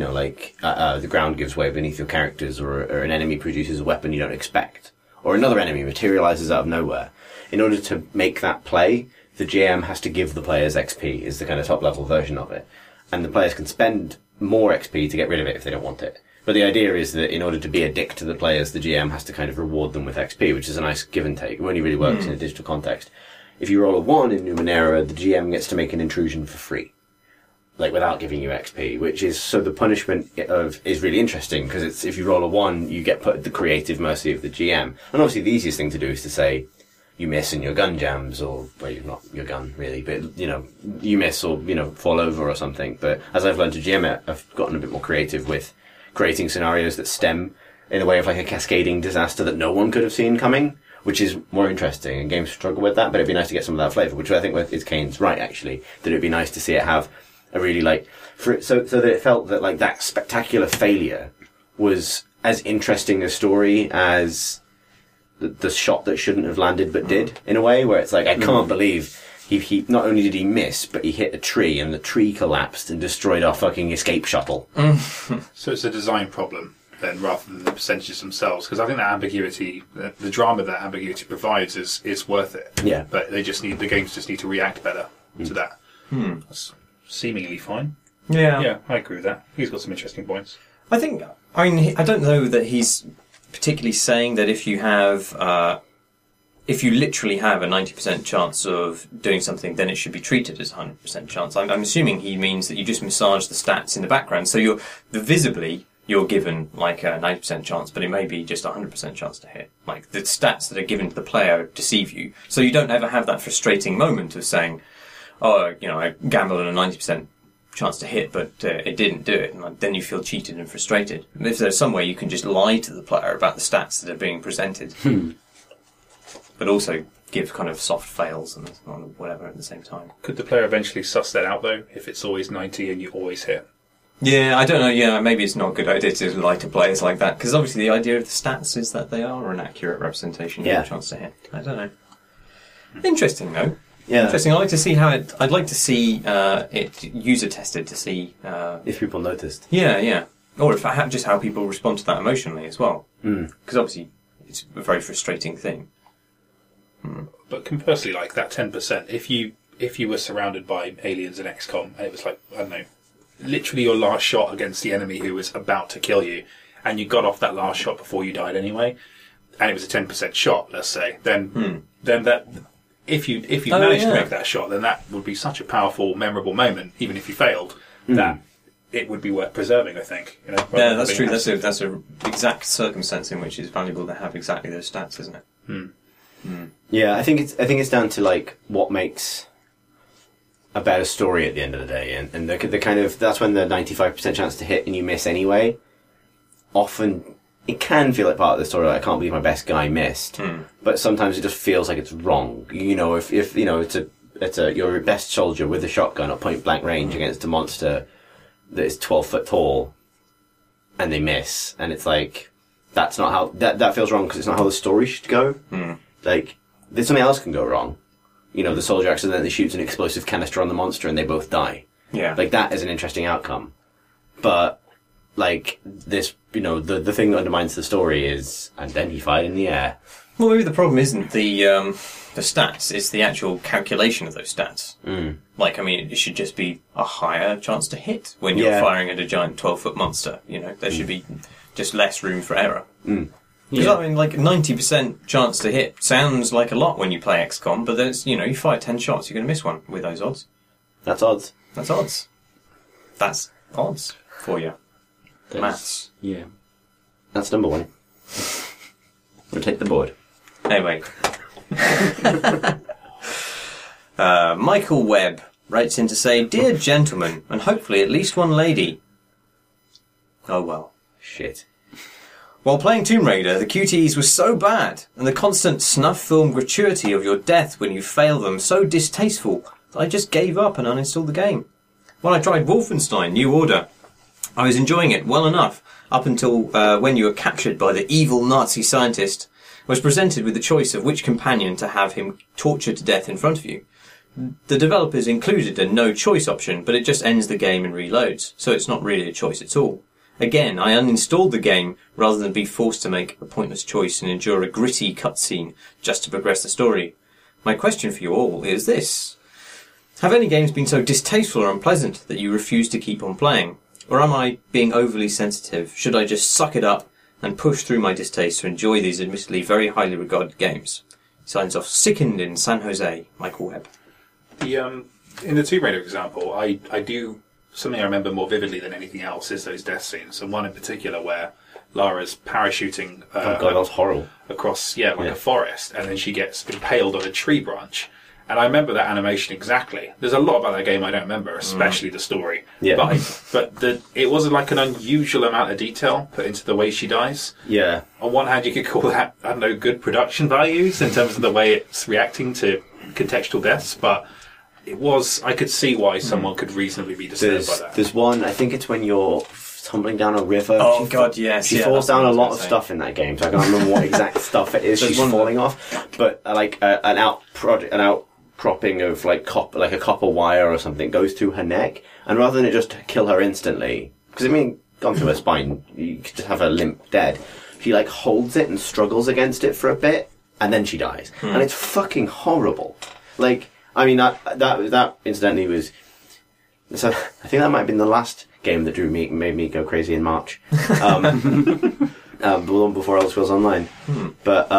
The ground gives way beneath your characters, or an enemy produces a weapon you don't expect, or another enemy materializes out of nowhere. In order to make that play, the GM has to give the players XP, is the kind of top level version of it. And the players can spend more XP to get rid of it if they don't want it. But the idea is that in order to be a dick to the players, the GM has to kind of reward them with XP, which is a nice give and take. It only really works in a digital context. If you roll a 1 in Numenera, the GM gets to make an intrusion for free. Without giving you XP, which is, so the punishment is really interesting, because it's, if you roll a 1, you get put at the creative mercy of the GM. And obviously the easiest thing to do is to say, you miss and your gun jams, or, well, you're not your gun really, but, you miss or, fall over or something. But as I've learned to GM it, I've gotten a bit more creative with creating scenarios that stem in a way of a cascading disaster that no one could have seen coming, which is more interesting, and games struggle with that, but it'd be nice to get some of that flavour, which I think is Kane's right, actually, that it'd be nice to see it have a really, so that it felt that, that spectacular failure was as interesting a story as the shot that shouldn't have landed but did, in a way, where it's I can't believe he not only did he miss, but he hit a tree, and the tree collapsed and destroyed our fucking escape shuttle. So it's a design problem then, rather than the percentages themselves, because I think that ambiguity, the drama that ambiguity provides is worth it. Yeah. But the games just need to react better to that. That's seemingly fine. Yeah. Yeah, I agree with that. He's got some interesting points. I don't know that he's particularly saying that if you have, if you literally have a 90% chance of doing something, then it should be treated as a 100% chance. I'm assuming he means that you just massage the stats in the background. So visibly, you're given a 90% chance, but it may be just a 100% chance to hit. The stats that are given to the player deceive you. So you don't ever have that frustrating moment of saying, oh, I gambled on a 90% chance to hit, but it didn't do it, and then you feel cheated and frustrated. And if there's some way you can just lie to the player about the stats that are being presented, but also give kind of soft fails and whatever at the same time. Could the player eventually suss that out, though, if it's always 90 and you always hit? Yeah, I don't know. Yeah, maybe it's not a good idea to lie to players like that, because obviously the idea of the stats is that they are an accurate representation of Yeah. your chance to hit. I don't know. Interesting though. Yeah. Interesting. I'd like to see how it. I'd like to see it user tested to see. If people noticed. Yeah. Or if just how people respond to that emotionally as well. Because obviously it's a very frustrating thing. But conversely, like that 10%, if you were surrounded by aliens in XCOM and it was like, I don't know, literally your last shot against the enemy who was about to kill you, and you got off that last shot before you died anyway, and it was a 10% shot, let's say, then that if you managed to make that shot, then that would be such a powerful, memorable moment, even if you failed, that it would be worth preserving, I think. You know, Yeah, that's true. That's a exact circumstance in which it's valuable to have exactly those stats, isn't it? Yeah, I think it's down to like what makes a better story at the end of the day, and the kind of that's when the 95% chance to hit and you miss anyway. Often it can feel like part of the story. Like, I can't believe my best guy missed, but sometimes it just feels like it's wrong. You know, if you know it's a your best soldier with a shotgun at point blank range against a monster that is 12 foot tall, and they miss, and it's like that's not how that feels wrong because it's not how the story should go. Like, there's something else can go wrong. You know, the soldier accidentally shoots an explosive canister on the monster and they both die. Yeah. Like, that is an interesting outcome. But, like, this, you know, the thing that undermines the story is, and then he fired in the air. Well, maybe the problem isn't the stats, it's the actual calculation of those stats. Like, I mean, it should just be a higher chance to hit when you're firing at a giant 12-foot monster. You know, there should be just less room for error. Because, I mean, like, 90% chance to hit sounds like a lot when you play XCOM, but there's, you know, you fire 10 shots, you're going to miss one with those odds. That's odds. That's odds. That's odds for you. Maths. Yeah. That's number one. We'll take the board. Anyway. Michael Webb writes in to say, "Dear gentlemen, and hopefully at least one lady." Oh well. Shit. While playing Tomb Raider, the QTEs were so bad, and the constant snuff film gratuity of your death when you fail them so distasteful, that I just gave up and uninstalled the game. When I tried Wolfenstein New Order, I was enjoying it well enough, up until when you were captured by the evil Nazi scientist, was presented with the choice of which companion to have him tortured to death in front of you. The developers included a no choice option, but it just ends the game and reloads, so it's not really a choice at all. Again, I uninstalled the game rather than be forced to make a pointless choice and endure a gritty cutscene just to progress the story. My question for you all is this. Have any games been so distasteful or unpleasant that you refuse to keep on playing? Or am I being overly sensitive? Should I just suck it up and push through my distaste to enjoy these admittedly very highly regarded games? Signs off, sickened in San Jose, Michael Webb. In the Tomb Raider example, I do... Something I remember more vividly than anything else is those death scenes, and one in particular where Lara's parachuting Oh god, that was horrible. across, a forest, and then she gets impaled on a tree branch. And I remember that animation exactly. There's a lot about that game I don't remember, especially the story. Yeah. But it wasn't like an unusual amount of detail put into the way she dies. Yeah. On one hand, you could call that, I don't know, good production values in terms of the way it's reacting to contextual deaths, but... I could see why someone could reasonably be disturbed by that. There's one, I think it's when you're tumbling down a river. Oh, God, yes. She falls down a lot of stuff in that game, so I can't remember what exact stuff it is she's falling off. But an outcropping of like a copper wire or something goes through her neck, and rather than it just kill her instantly, because I mean, gone through her spine, you could just have her limp dead. She like holds it and struggles against it for a bit, and then she dies. And it's fucking horrible. Like... I mean, that incidentally was... So, I think that might have been the last game that made me go crazy in March. The one before Elder Scrolls Online. But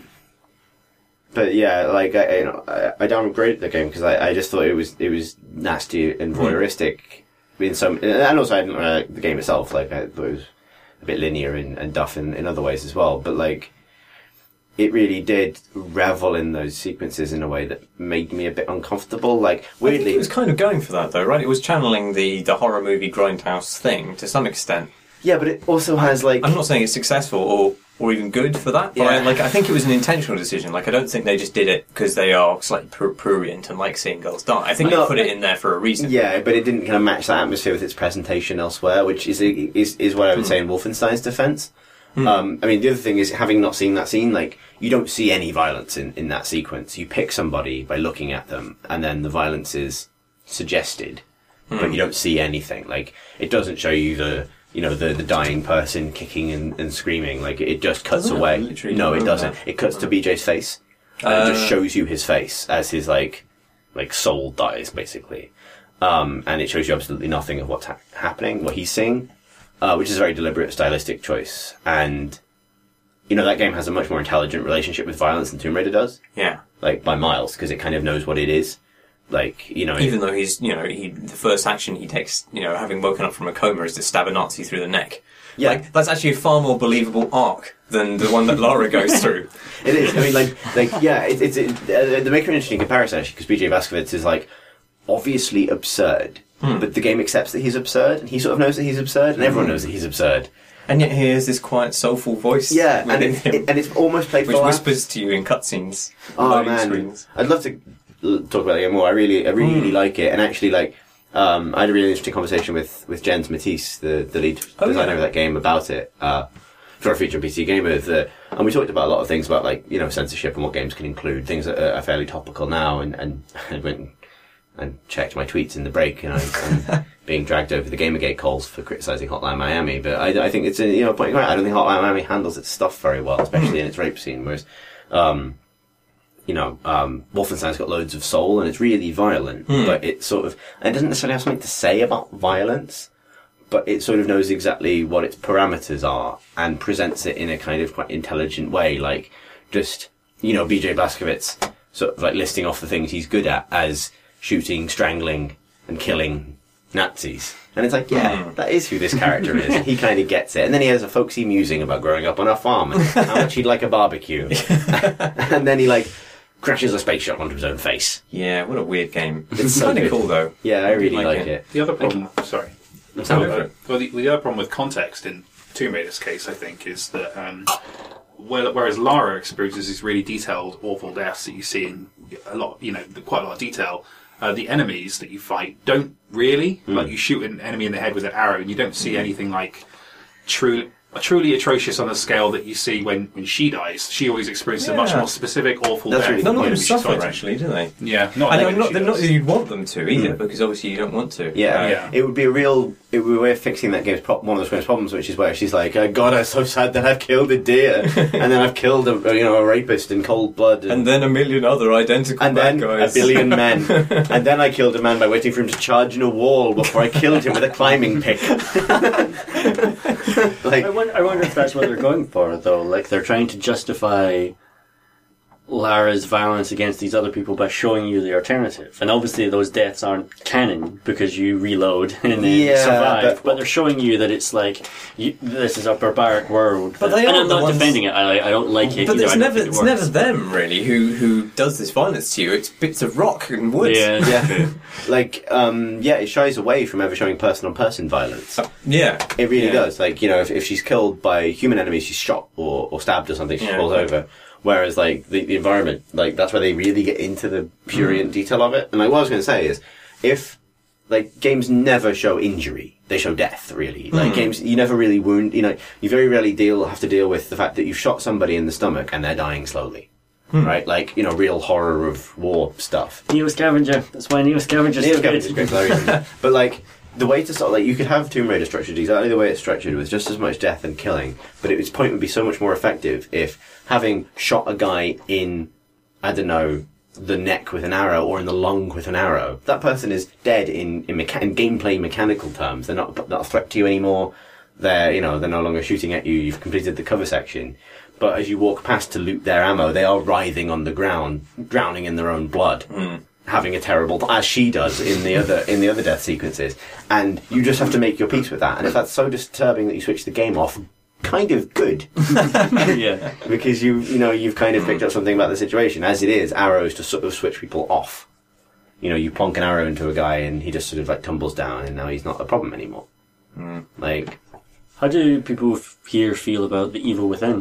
yeah, like, I downgraded the game because I just thought it was nasty and voyeuristic in some... And also, I didn't like the game itself. Like, I thought it was a bit linear and duff in other ways as well. But, like... It really did revel in those sequences in a way that made me a bit uncomfortable. Like, weirdly... I think it was kind of going for that, though, right? It was channeling the horror movie Grindhouse thing, to some extent. Yeah, but it also has, like... I'm not saying it's successful or or even good for that. But I think it was an intentional decision. Like, I don't think they just did it because they are slightly prurient and like seeing girls die. I think they put it in there for a reason. Yeah, but it didn't kind of match that atmosphere with its presentation elsewhere, which is what I would say in Wolfenstein's defense. I mean, the other thing is, having not seen that scene, like, you don't see any violence in that sequence. You pick somebody by looking at them, and then the violence is suggested, but you don't see anything. Like, it doesn't show you the dying person kicking and screaming. Like, it just cuts away. No, it doesn't. It cuts to BJ's face, and it just shows you his face as his, like soul dies, basically. And it shows you absolutely nothing of what's happening, what he's seeing, which is a very deliberate stylistic choice. And, that game has a much more intelligent relationship with violence than Tomb Raider does. Yeah. Like, by miles, because it kind of knows what it is. Like, even though he's, the first action he takes, having woken up from a coma, is to stab a Nazi through the neck. Yeah. Like, that's actually a far more believable arc than the one that Lara goes through. It is. I mean, they make an interesting comparison, actually, because BJ Blazkowicz is, like, obviously absurd, but the game accepts that he's absurd, and he sort of knows that he's absurd, and everyone knows that he's absurd. And yet he has this quiet, soulful voice. Yeah, and it's almost played for which laughs. whispers to you in cutscenes. Oh, man. Screens. I'd love to talk about the game more. I really like it, and actually, like, I had a really interesting conversation with Jens Matisse, the lead designer of that game, about it for a feature PC Gamer, and we talked about a lot of things about, like, censorship and what games can include, things that are fairly topical now, and I went and checked my tweets in the break, and I'm being dragged over the Gamergate calls for criticising Hotline Miami, but I think it's a point right. I don't think Hotline Miami handles its stuff very well, especially in its rape scene, whereas Wolfenstein's got loads of soul and it's really violent, but it doesn't necessarily have something to say about violence, but it sort of knows exactly what its parameters are and presents it in a kind of quite intelligent way, like, just, BJ Blazkowicz sort of like listing off the things he's good at as shooting, strangling, and killing Nazis. And it's like, yeah, that is who this character is. He kind of gets it. And then he has a folksy musing about growing up on a farm and how much he'd like a barbecue. And then he, like, crashes a space shuttle onto his own face. Yeah, what a weird game. It's so kind of good. cool, though. Yeah, I really like it. The other problem, sorry. Go for it. Well, the other problem with context in Tomb Raider's case, I think, is that whereas Lara experiences these really detailed, awful deaths that you see in quite a lot of detail, the enemies that you fight don't really. Like, you shoot an enemy in the head with an arrow, and you don't see anything like truly atrocious on the scale that you see when she dies. She always experiences a much more specific, awful death. really None of the them point suffer, actually, do they? Yeah, They're not that you'd want them to either, because obviously you don't want to. Yeah, it would be a way of fixing that game's one of those game's problems, which is where she's like, oh, God, I'm so sad that I've killed a deer, and then I've killed a rapist in cold blood, and then a million other identical and bad then guys. a billion men, and then I killed a man by waiting for him to charge in a wall before I killed him with a climbing pick. Like, I wonder if that's what they're going for, though. Like, they're trying to justify Lara's violence against these other people by showing you the alternative. And obviously those deaths aren't canon because you reload and then survive. But they're showing you that it's like, this is a barbaric world. But they and are I'm not defending it. I don't like it. But either. it's never them, really, who does this violence to you. It's bits of rock and wood. Yeah. Like, it shies away from ever showing person-on-person violence. It really does. Like, if she's killed by human enemies, she's shot or stabbed or something, she falls over. Whereas, like, the environment, like, that's where they really get into the prurient detail of it. And, like, what I was going to say is, if, like, games never show injury, they show death, really. Like, games, you never really wound, you very rarely have to deal with the fact that you've shot somebody in the stomach and they're dying slowly. Right? Like, real horror of war stuff. Neo Scavenger. That's why Neo Scavenger is great for that reason. But, like, the way to sort of, like, you could have Tomb Raider structured exactly the way it's structured with just as much death and killing, but its point would be so much more effective if, having shot a guy in, I don't know, the neck with an arrow or in the lung with an arrow, that person is dead in gameplay mechanical terms. They're not a threat to you anymore. They're no longer shooting at you. You've completed the cover section. But as you walk past to loot their ammo, they are writhing on the ground, drowning in their own blood. Having a terrible, as she does in the other death sequences, and you just have to make your peace with that. And if that's so disturbing that you switch the game off, kind of good, because you've kind of picked up something about the situation. As it is, arrows to sort of switch people off. You plonk an arrow into a guy and he just sort of like tumbles down, and now he's not a problem anymore. Like, how do people here feel about The Evil Within?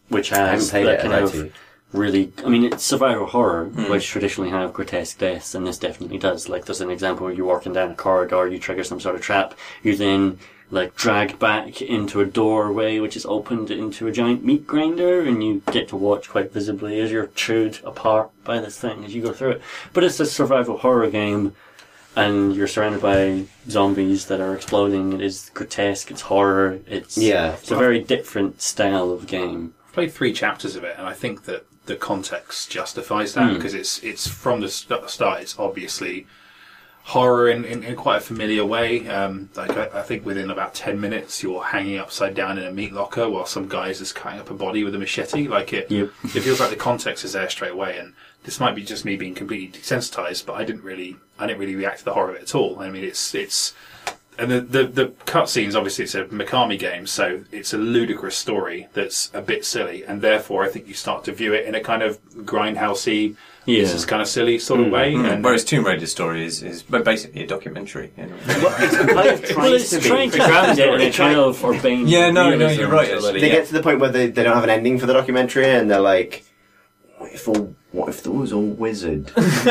which haven't has played that it, kind I'd of like to. really, I mean, it's survival horror, which traditionally have grotesque deaths, and this definitely does. Like, there's an example where you're walking down a corridor, you trigger some sort of trap, you then, like, dragged back into a doorway which is opened into a giant meat grinder, and you get to watch quite visibly as you're chewed apart by this thing as you go through it. But it's a survival horror game, and you're surrounded by zombies that are exploding. It is grotesque, it's horror, it's a very different style of game. I've played 3 chapters of it, and I think that the context justifies that, because it's from the start, it's obviously horror in quite a familiar way. I think within about 10 minutes you're hanging upside down in a meat locker while some guy's just cutting up a body with a machete. It feels like the context is there straight away, and this might be just me being completely desensitized, but I didn't really react to the horror of it at all. I mean, it's and the cutscenes, obviously it's a Mikami game, so it's a ludicrous story that's a bit silly, and therefore I think you start to view it in a kind of grindhousey, this is kind of silly sort of way. And whereas Tomb Raider's story is basically a documentary. Well, it's kind of trying to ground it in a kind of urbane realism. You're right. They get to the point where they don't have an ending for the documentary, and they're like, what if there was a wizard?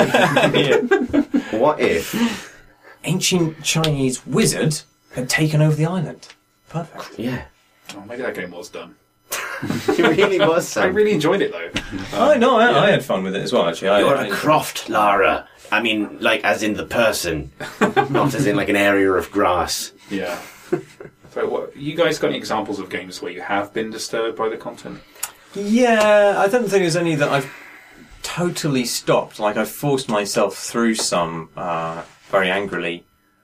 What if ancient Chinese wizard had taken over the island? Perfect. Yeah. Oh, maybe that game was done. It really was. I really enjoyed it though. I had fun with it as well. Actually, You're a croft, Lara. I mean, like as in the person, not as in like an area of grass. Yeah. So, you guys got any examples of games where you have been disturbed by the content? Yeah, I don't think there's any that I've totally stopped. Like I've forced myself through some very angrily.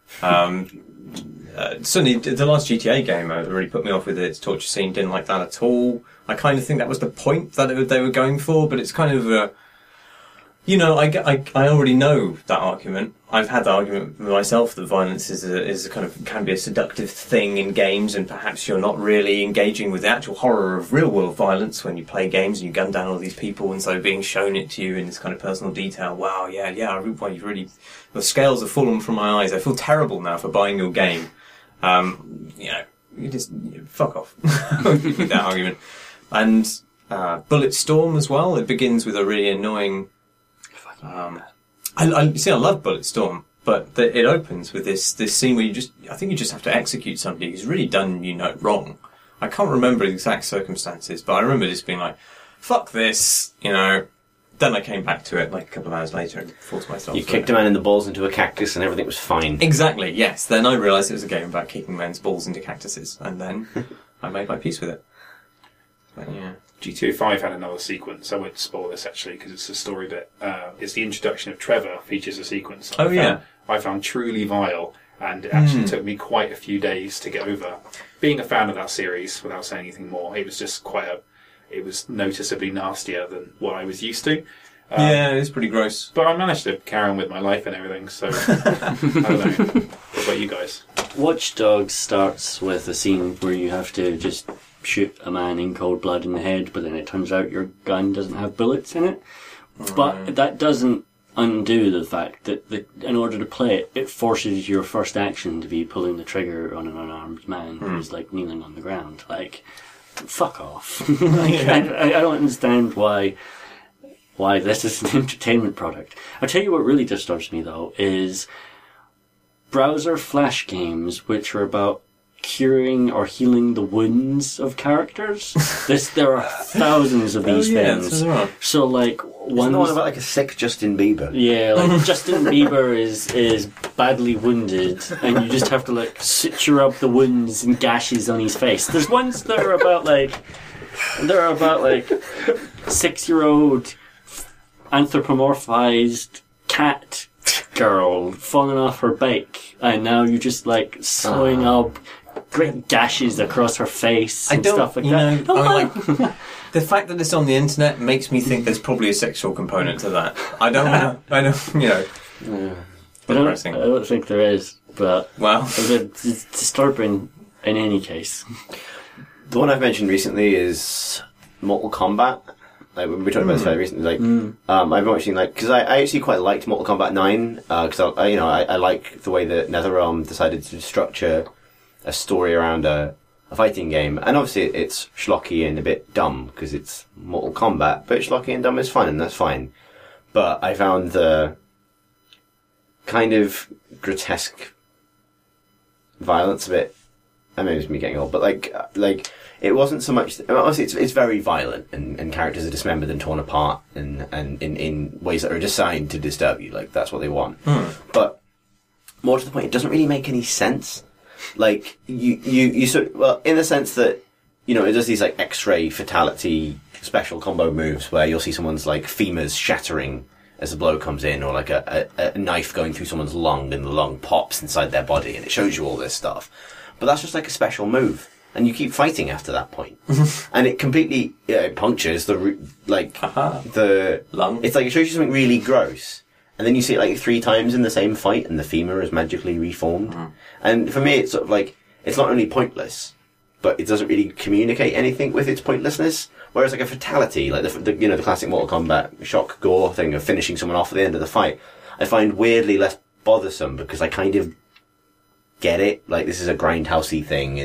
Certainly, the last GTA game really put me off with its torture scene. Didn't like that at all. I kind of think that was the point that they were going for, but it's kind of a... I already know that argument. I've had the argument with myself that violence is a kind of can be a seductive thing in games, and perhaps you're not really engaging with the actual horror of real world violence when you play games and you gun down all these people, and so being shown it to you in this kind of personal detail. Wow, you've really the scales have fallen from my eyes. I feel terrible now for buying your game. You just fuck off with that argument. And Bulletstorm as well. It begins with a really annoying. I love Bulletstorm, but it opens with this scene where I think you just have to execute somebody who's really done wrong. I can't remember the exact circumstances, but I remember just being like, "Fuck this," Then I came back to it like a couple of hours later and forced myself. You kicked a man in the balls into a cactus and everything was fine. Exactly. Yes. Then I realised it was a game about kicking men's balls into cactuses, and then I made my peace with it. But yeah. GTA 5 had another sequence. I won't spoil this actually because it's a story bit. It's the introduction of Trevor features a sequence. I found truly vile, and it actually took me quite a few days to get over. Being a fan of that series, without saying anything more, it was just it was noticeably nastier than what I was used to. Yeah, it's pretty gross. But I managed to carry on with my life and everything, so I don't know. What about you guys? Watch Dogs starts with a scene where you have to just shoot a man in cold blood in the head, but then it turns out your gun doesn't have bullets in it. But that doesn't undo the fact that in order to play it, it forces your first action to be pulling the trigger on an unarmed man who's like kneeling on the ground. Like, fuck off. I don't understand why this is an entertainment product. I'll tell you what really disturbs me though is browser flash games which are about curing or healing the wounds of characters. There are thousands of these things. So like Isn't the one about like a sick Justin Bieber? Yeah, like Justin Bieber is badly wounded, and you just have to like suture up the wounds and gashes on his face. There's ones that are about like 6-year-old anthropomorphized cat girl falling off her bike, and now you're just like sewing up great gashes across her face and stuff like that. The fact that it's on the internet makes me think there's probably a sexual component to that. I don't know. I don't think there is, but it's disturbing in any case. The one I've mentioned recently is Mortal Kombat. Like we were talking about this very recently. I've been watching because I actually quite liked Mortal Kombat 9 because I like the way that NetherRealm decided to structure a story around a a fighting game, and obviously it's schlocky and a bit dumb because it's Mortal Kombat, but schlocky and dumb is fun, and that's fine. But I found the kind of grotesque violence a bit. I mean, it's me getting old, but like it wasn't so much. Obviously, it's very violent, and characters are dismembered and torn apart, and in ways that are designed to disturb you. Like that's what they want. But more to the point, it doesn't really make any sense. Like you sort of, well, in the sense that it does these like X-ray fatality special combo moves where you'll see someone's like femurs shattering as the blow comes in, or like a knife going through someone's lung and the lung pops inside their body, and it shows you all this stuff. But that's just like a special move, and you keep fighting after that point, and it completely it punctures the lung. It's like it shows you something really gross, and then you see it like 3 times in the same fight, and the femur is magically reformed. And for me, it's sort of like it's not only pointless, but it doesn't really communicate anything with its pointlessness. Whereas like a fatality, like the classic Mortal Kombat shock gore thing of finishing someone off at the end of the fight, I find weirdly less bothersome because I kind of get it. Like this is a grindhousey thing,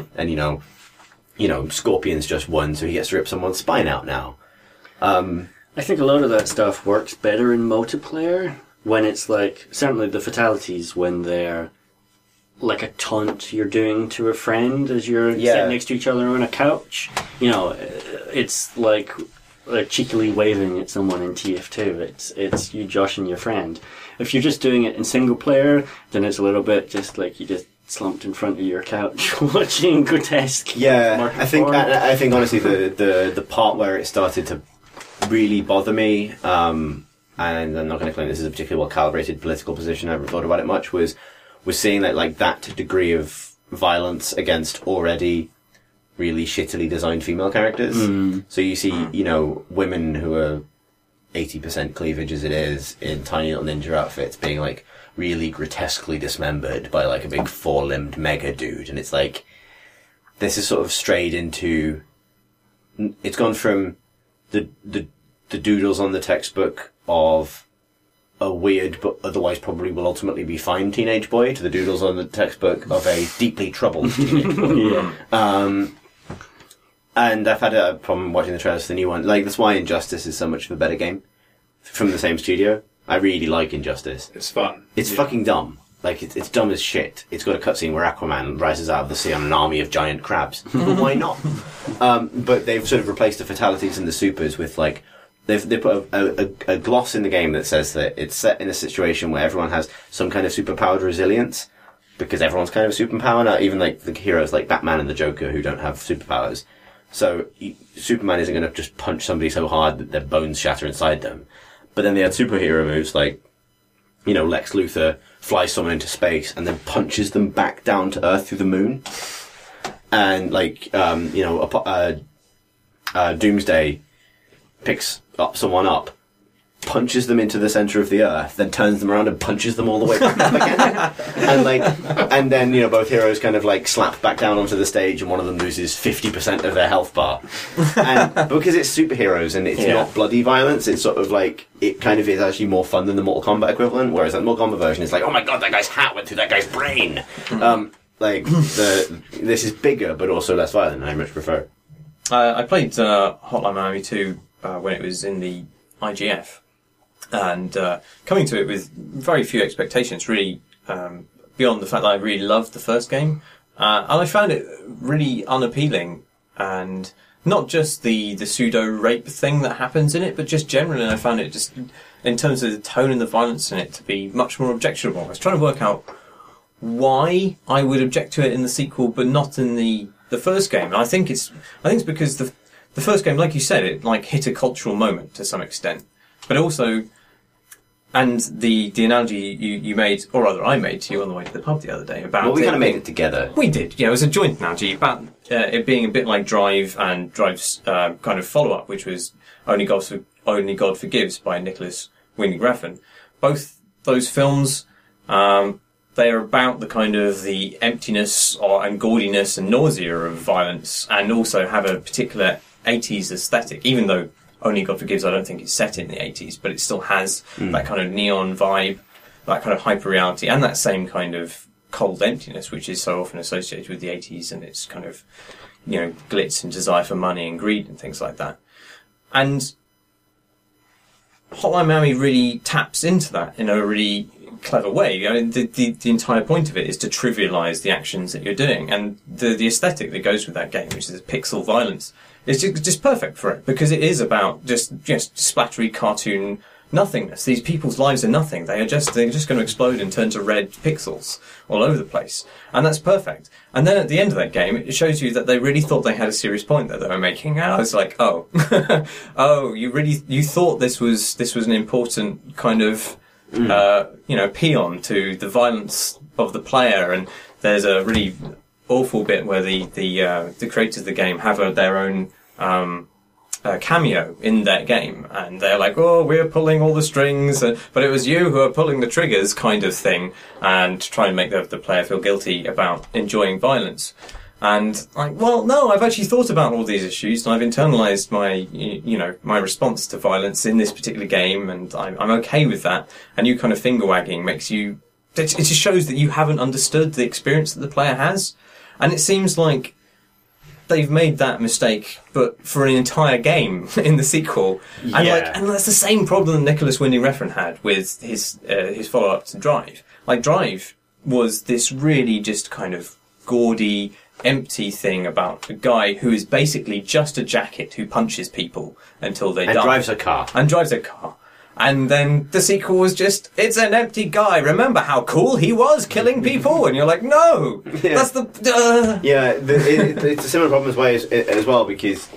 and Scorpion's just won, so he gets to rip someone's spine out now. I think a lot of that stuff works better in multiplayer when it's like, certainly the fatalities when they're like a taunt you're doing to a friend as you're sitting next to each other on a couch. It's like cheekily waving at someone in TF2. It's you joshing your friend. If you're just doing it in single player, then it's a little bit just like you just slumped in front of your couch watching grotesque. Yeah, I think honestly the part where it started to really bother me, and I'm not going to claim this is a particularly well calibrated political position. I haven't thought about it much. Was seeing that degree of violence against already really shittily designed female characters. So you see, women who are 80% cleavage as it is in tiny little ninja outfits being like really grotesquely dismembered by like a big 4-limbed mega dude, and it's like this is sort of strayed into. It's gone from the doodles on the textbook of a weird but otherwise probably will ultimately be fine teenage boy to the doodles on the textbook of a deeply troubled teenage boy. And I've had a problem watching the trailers for the new one. Like, that's why Injustice is so much of a better game. From the same studio. I really like Injustice. It's fun. It's fucking dumb. Like, it's dumb as shit. It's got a cutscene where Aquaman rises out of the sea on an army of giant crabs. But why not? But they've sort of replaced the fatalities and the supers with, like, they put a gloss in the game that says that it's set in a situation where everyone has some kind of superpowered resilience, because everyone's kind of a superpower now, even like the heroes like Batman and the Joker who don't have superpowers. So Superman isn't going to just punch somebody so hard that their bones shatter inside them. But then they had superhero moves like, Lex Luthor flies someone into space and then punches them back down to Earth through the moon. And like, Doomsday picks someone up, punches them into the center of the Earth, then turns them around and punches them all the way back up again. and then both heroes kind of like slap back down onto the stage, and one of them loses 50% of their health bar. And because it's superheroes and it's not bloody violence, it's sort of like it kind of is actually more fun than the Mortal Kombat equivalent. Whereas the Mortal Kombat version is like, oh my god, that guy's hat went through that guy's brain. This is bigger but also less violent, and I much prefer. I played Hotline Miami 2 when it was in the IGF. And coming to it with very few expectations, really, beyond the fact that I really loved the first game. And I found it really unappealing. And not just the pseudo-rape thing that happens in it, but just generally, I found it just, in terms of the tone and the violence in it, to be much more objectionable. I was trying to work out why I would object to it in the sequel, but not in the first game. And I think it's because the first game, like you said, it like hit a cultural moment to some extent. But also, and the analogy you made, or rather I made to you on the way to the pub the other day about... Well, we kind of made it together. We did, it was a joint analogy about it being a bit like Drive and Drive's kind of follow-up, which was Only God Forgives by Nicholas Winding Refn. Both those films, they are about the kind of the emptiness and gaudiness and nausea of violence, and also have a particular 80s aesthetic, even though Only God Forgives, I don't think it's set in the 80s, but it still has that kind of neon vibe, that kind of hyper-reality, and that same kind of cold emptiness, which is so often associated with the 80s and its kind of, glitz and desire for money and greed and things like that. And Hotline Miami really taps into that in a really clever way. I mean, the entire point of it is to trivialize the actions that you're doing, and the aesthetic that goes with that game, which is pixel violence, is just perfect for it, because it is about just splattery cartoon nothingness. These people's lives are nothing. They're just going to explode and turn to red pixels all over the place, and that's perfect. And then at the end of that game, it shows you that they really thought they had a serious point that they were making. And I was like, oh, oh, you thought this was an important kind of peon to the violence of the player. And there's a really awful bit where the creators of the game have their own cameo in that game, and they're like, oh, we're pulling all the strings, but it was you who are pulling the triggers, kind of thing, and try and make the player feel guilty about enjoying violence. And like, well, no, I've actually thought about all these issues, and I've internalized my response to violence in this particular game, and I'm okay with that. And you kind of finger wagging makes you, it just shows that you haven't understood the experience that the player has. And it seems like they've made that mistake, but for an entire game in the sequel. Yeah. And that's the same problem that Nicholas Winding Refn had with his follow-up to Drive. Like, Drive was this really just kind of gaudy, empty thing about a guy who is basically just a jacket who punches people until they die. And drives a car. And then the sequel was just, it's an empty guy. Remember how cool he was killing people? And you're like, no! Yeah. That's the... Yeah, it's a similar problem as well, because,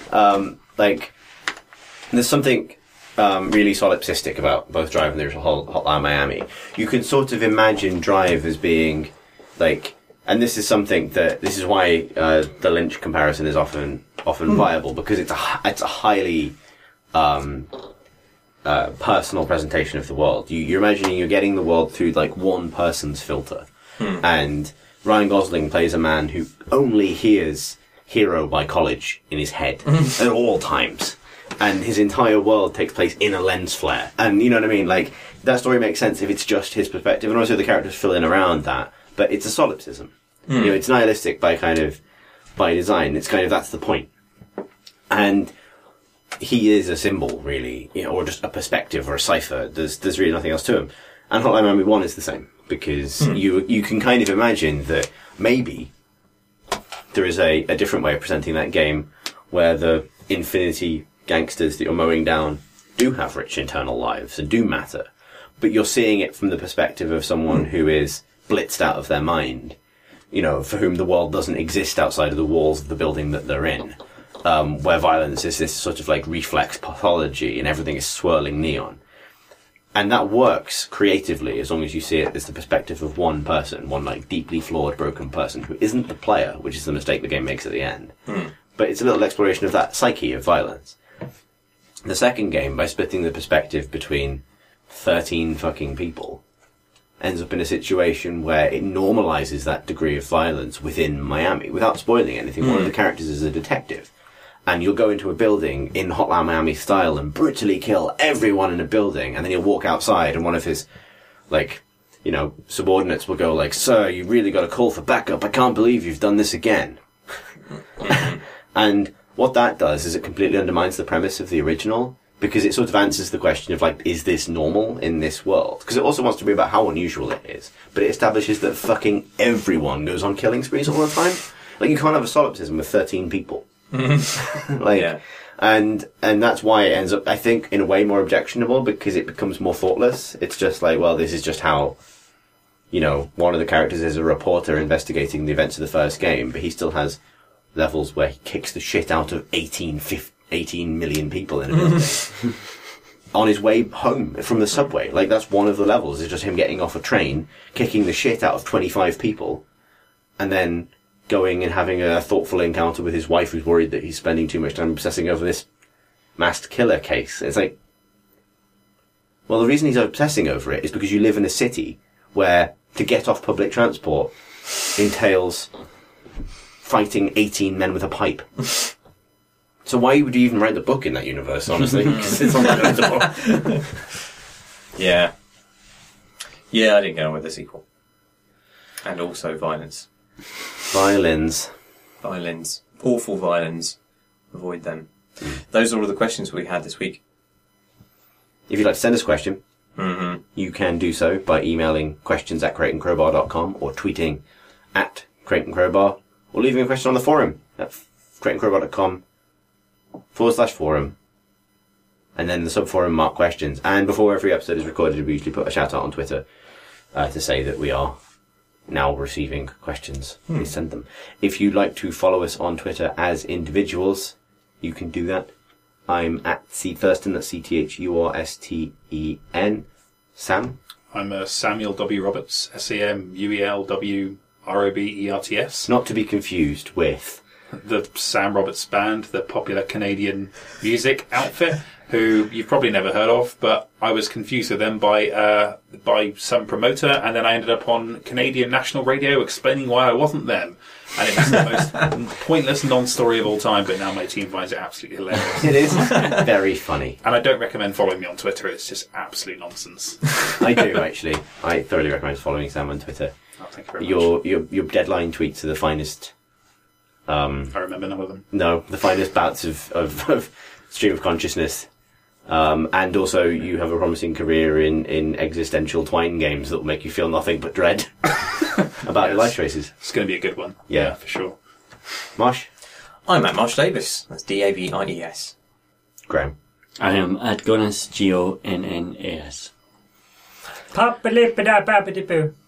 there's something really solipsistic about both Drive and the original Hotline Miami. You can sort of imagine Drive as being, and this is something this is why the Lynch comparison is often viable, because it's a highly personal presentation of the world. You're imagining you're getting the world through one person's filter, and Ryan Gosling plays a man who only hears "Hero" by College in his head at all times, and his entire world takes place in a lens flare. And you know what I mean? That story makes sense if it's just his perspective, and also the characters fill in around that. But it's a solipsism. It's nihilistic by design. It's that's the point. And he is a symbol, really, or just a perspective or a cipher. There's really nothing else to him. And Hotline Miami 1 is the same, because you can kind of imagine that maybe there is a different way of presenting that game, where the infinity gangsters that you're mowing down do have rich internal lives and do matter, but you're seeing it from the perspective of someone who is blitzed out of their mind, for whom the world doesn't exist outside of the walls of the building that they're in. Where violence is this sort of reflex pathology and everything is swirling neon. And that works creatively as long as you see it as the perspective of one person, one deeply flawed, broken person who isn't the player, which is the mistake the game makes at the end. But it's a little exploration of that psyche of violence. The second game, by splitting the perspective between 13 fucking people, ends up in a situation where it normalizes that degree of violence within Miami. Without spoiling anything, one of the characters is a detective. And you'll go into a building in Hotline Miami style and brutally kill everyone in a building, and then you'll walk outside and one of his, subordinates will go "Sir, you really got to call for backup. I can't believe you've done this again." And what that does is it completely undermines the premise of the original, because it sort of answers the question of, is this normal in this world? Because it also wants to be about how unusual it is, but it establishes that fucking everyone goes on killing sprees all the time. You can't have a solipsism with 13 people. Yeah. And that's why it ends up, I think, in a way more objectionable, because it becomes more thoughtless. It's just this is just how, one of the characters is a reporter investigating the events of the first game, but he still has levels where he kicks the shit out of 18 million people in a building on his way home from the subway. That's one of the levels, is just him getting off a train, kicking the shit out of 25 people, and then going and having a thoughtful encounter with his wife, who's worried that he's spending too much time obsessing over this masked killer case. It's well, the reason he's obsessing over it is because you live in a city where to get off public transport entails fighting 18 men with a pipe. So why would you even write the book in that universe, honestly? Because it's unreadable. Yeah. Yeah, I didn't get on with the sequel. And also violence. Violins. Violins. Awful violins. Avoid them. Those are all the questions we had this week. If you'd like to send us a question, you can do so by emailing questions@crateandcrowbar.com or tweeting @crateandcrowbar or leaving a question on the forum at crateandcrowbar.com/forum. And then the subforum mark questions. And before every episode is recorded, we usually put a shout out on Twitter to say that we are now receiving questions. Please send them. If you'd like to follow us on Twitter as individuals, you can do that. I'm at @CThurston, that's CTHURSTEN. Sam? I'm Samuel W. Roberts, SAMUELWROBERTS. Not to be confused with... The Sam Roberts Band, the popular Canadian music outfit, who you've probably never heard of, but I was confused with them by some promoter, and then I ended up on Canadian national radio explaining why I wasn't them. And it was the most pointless non-story of all time, but now my team finds it absolutely hilarious. It is very funny. And I don't recommend following me on Twitter, it's just absolute nonsense. I do, actually. I thoroughly recommend following Sam on Twitter. Oh, thank you very much. Your deadline tweets are the finest... I remember none of them. No, the finest bouts of stream of consciousness. And also, you have a promising career in existential twine games that will make you feel nothing but dread about your life choices. It's going to be a good one. Yeah. For sure. Marsh? I'm at Marsh Davis. That's DAVIES. Graham? I am at Gonnas, GONNAS. Pop-a-lip-a-da-ba-ba-dip-boo.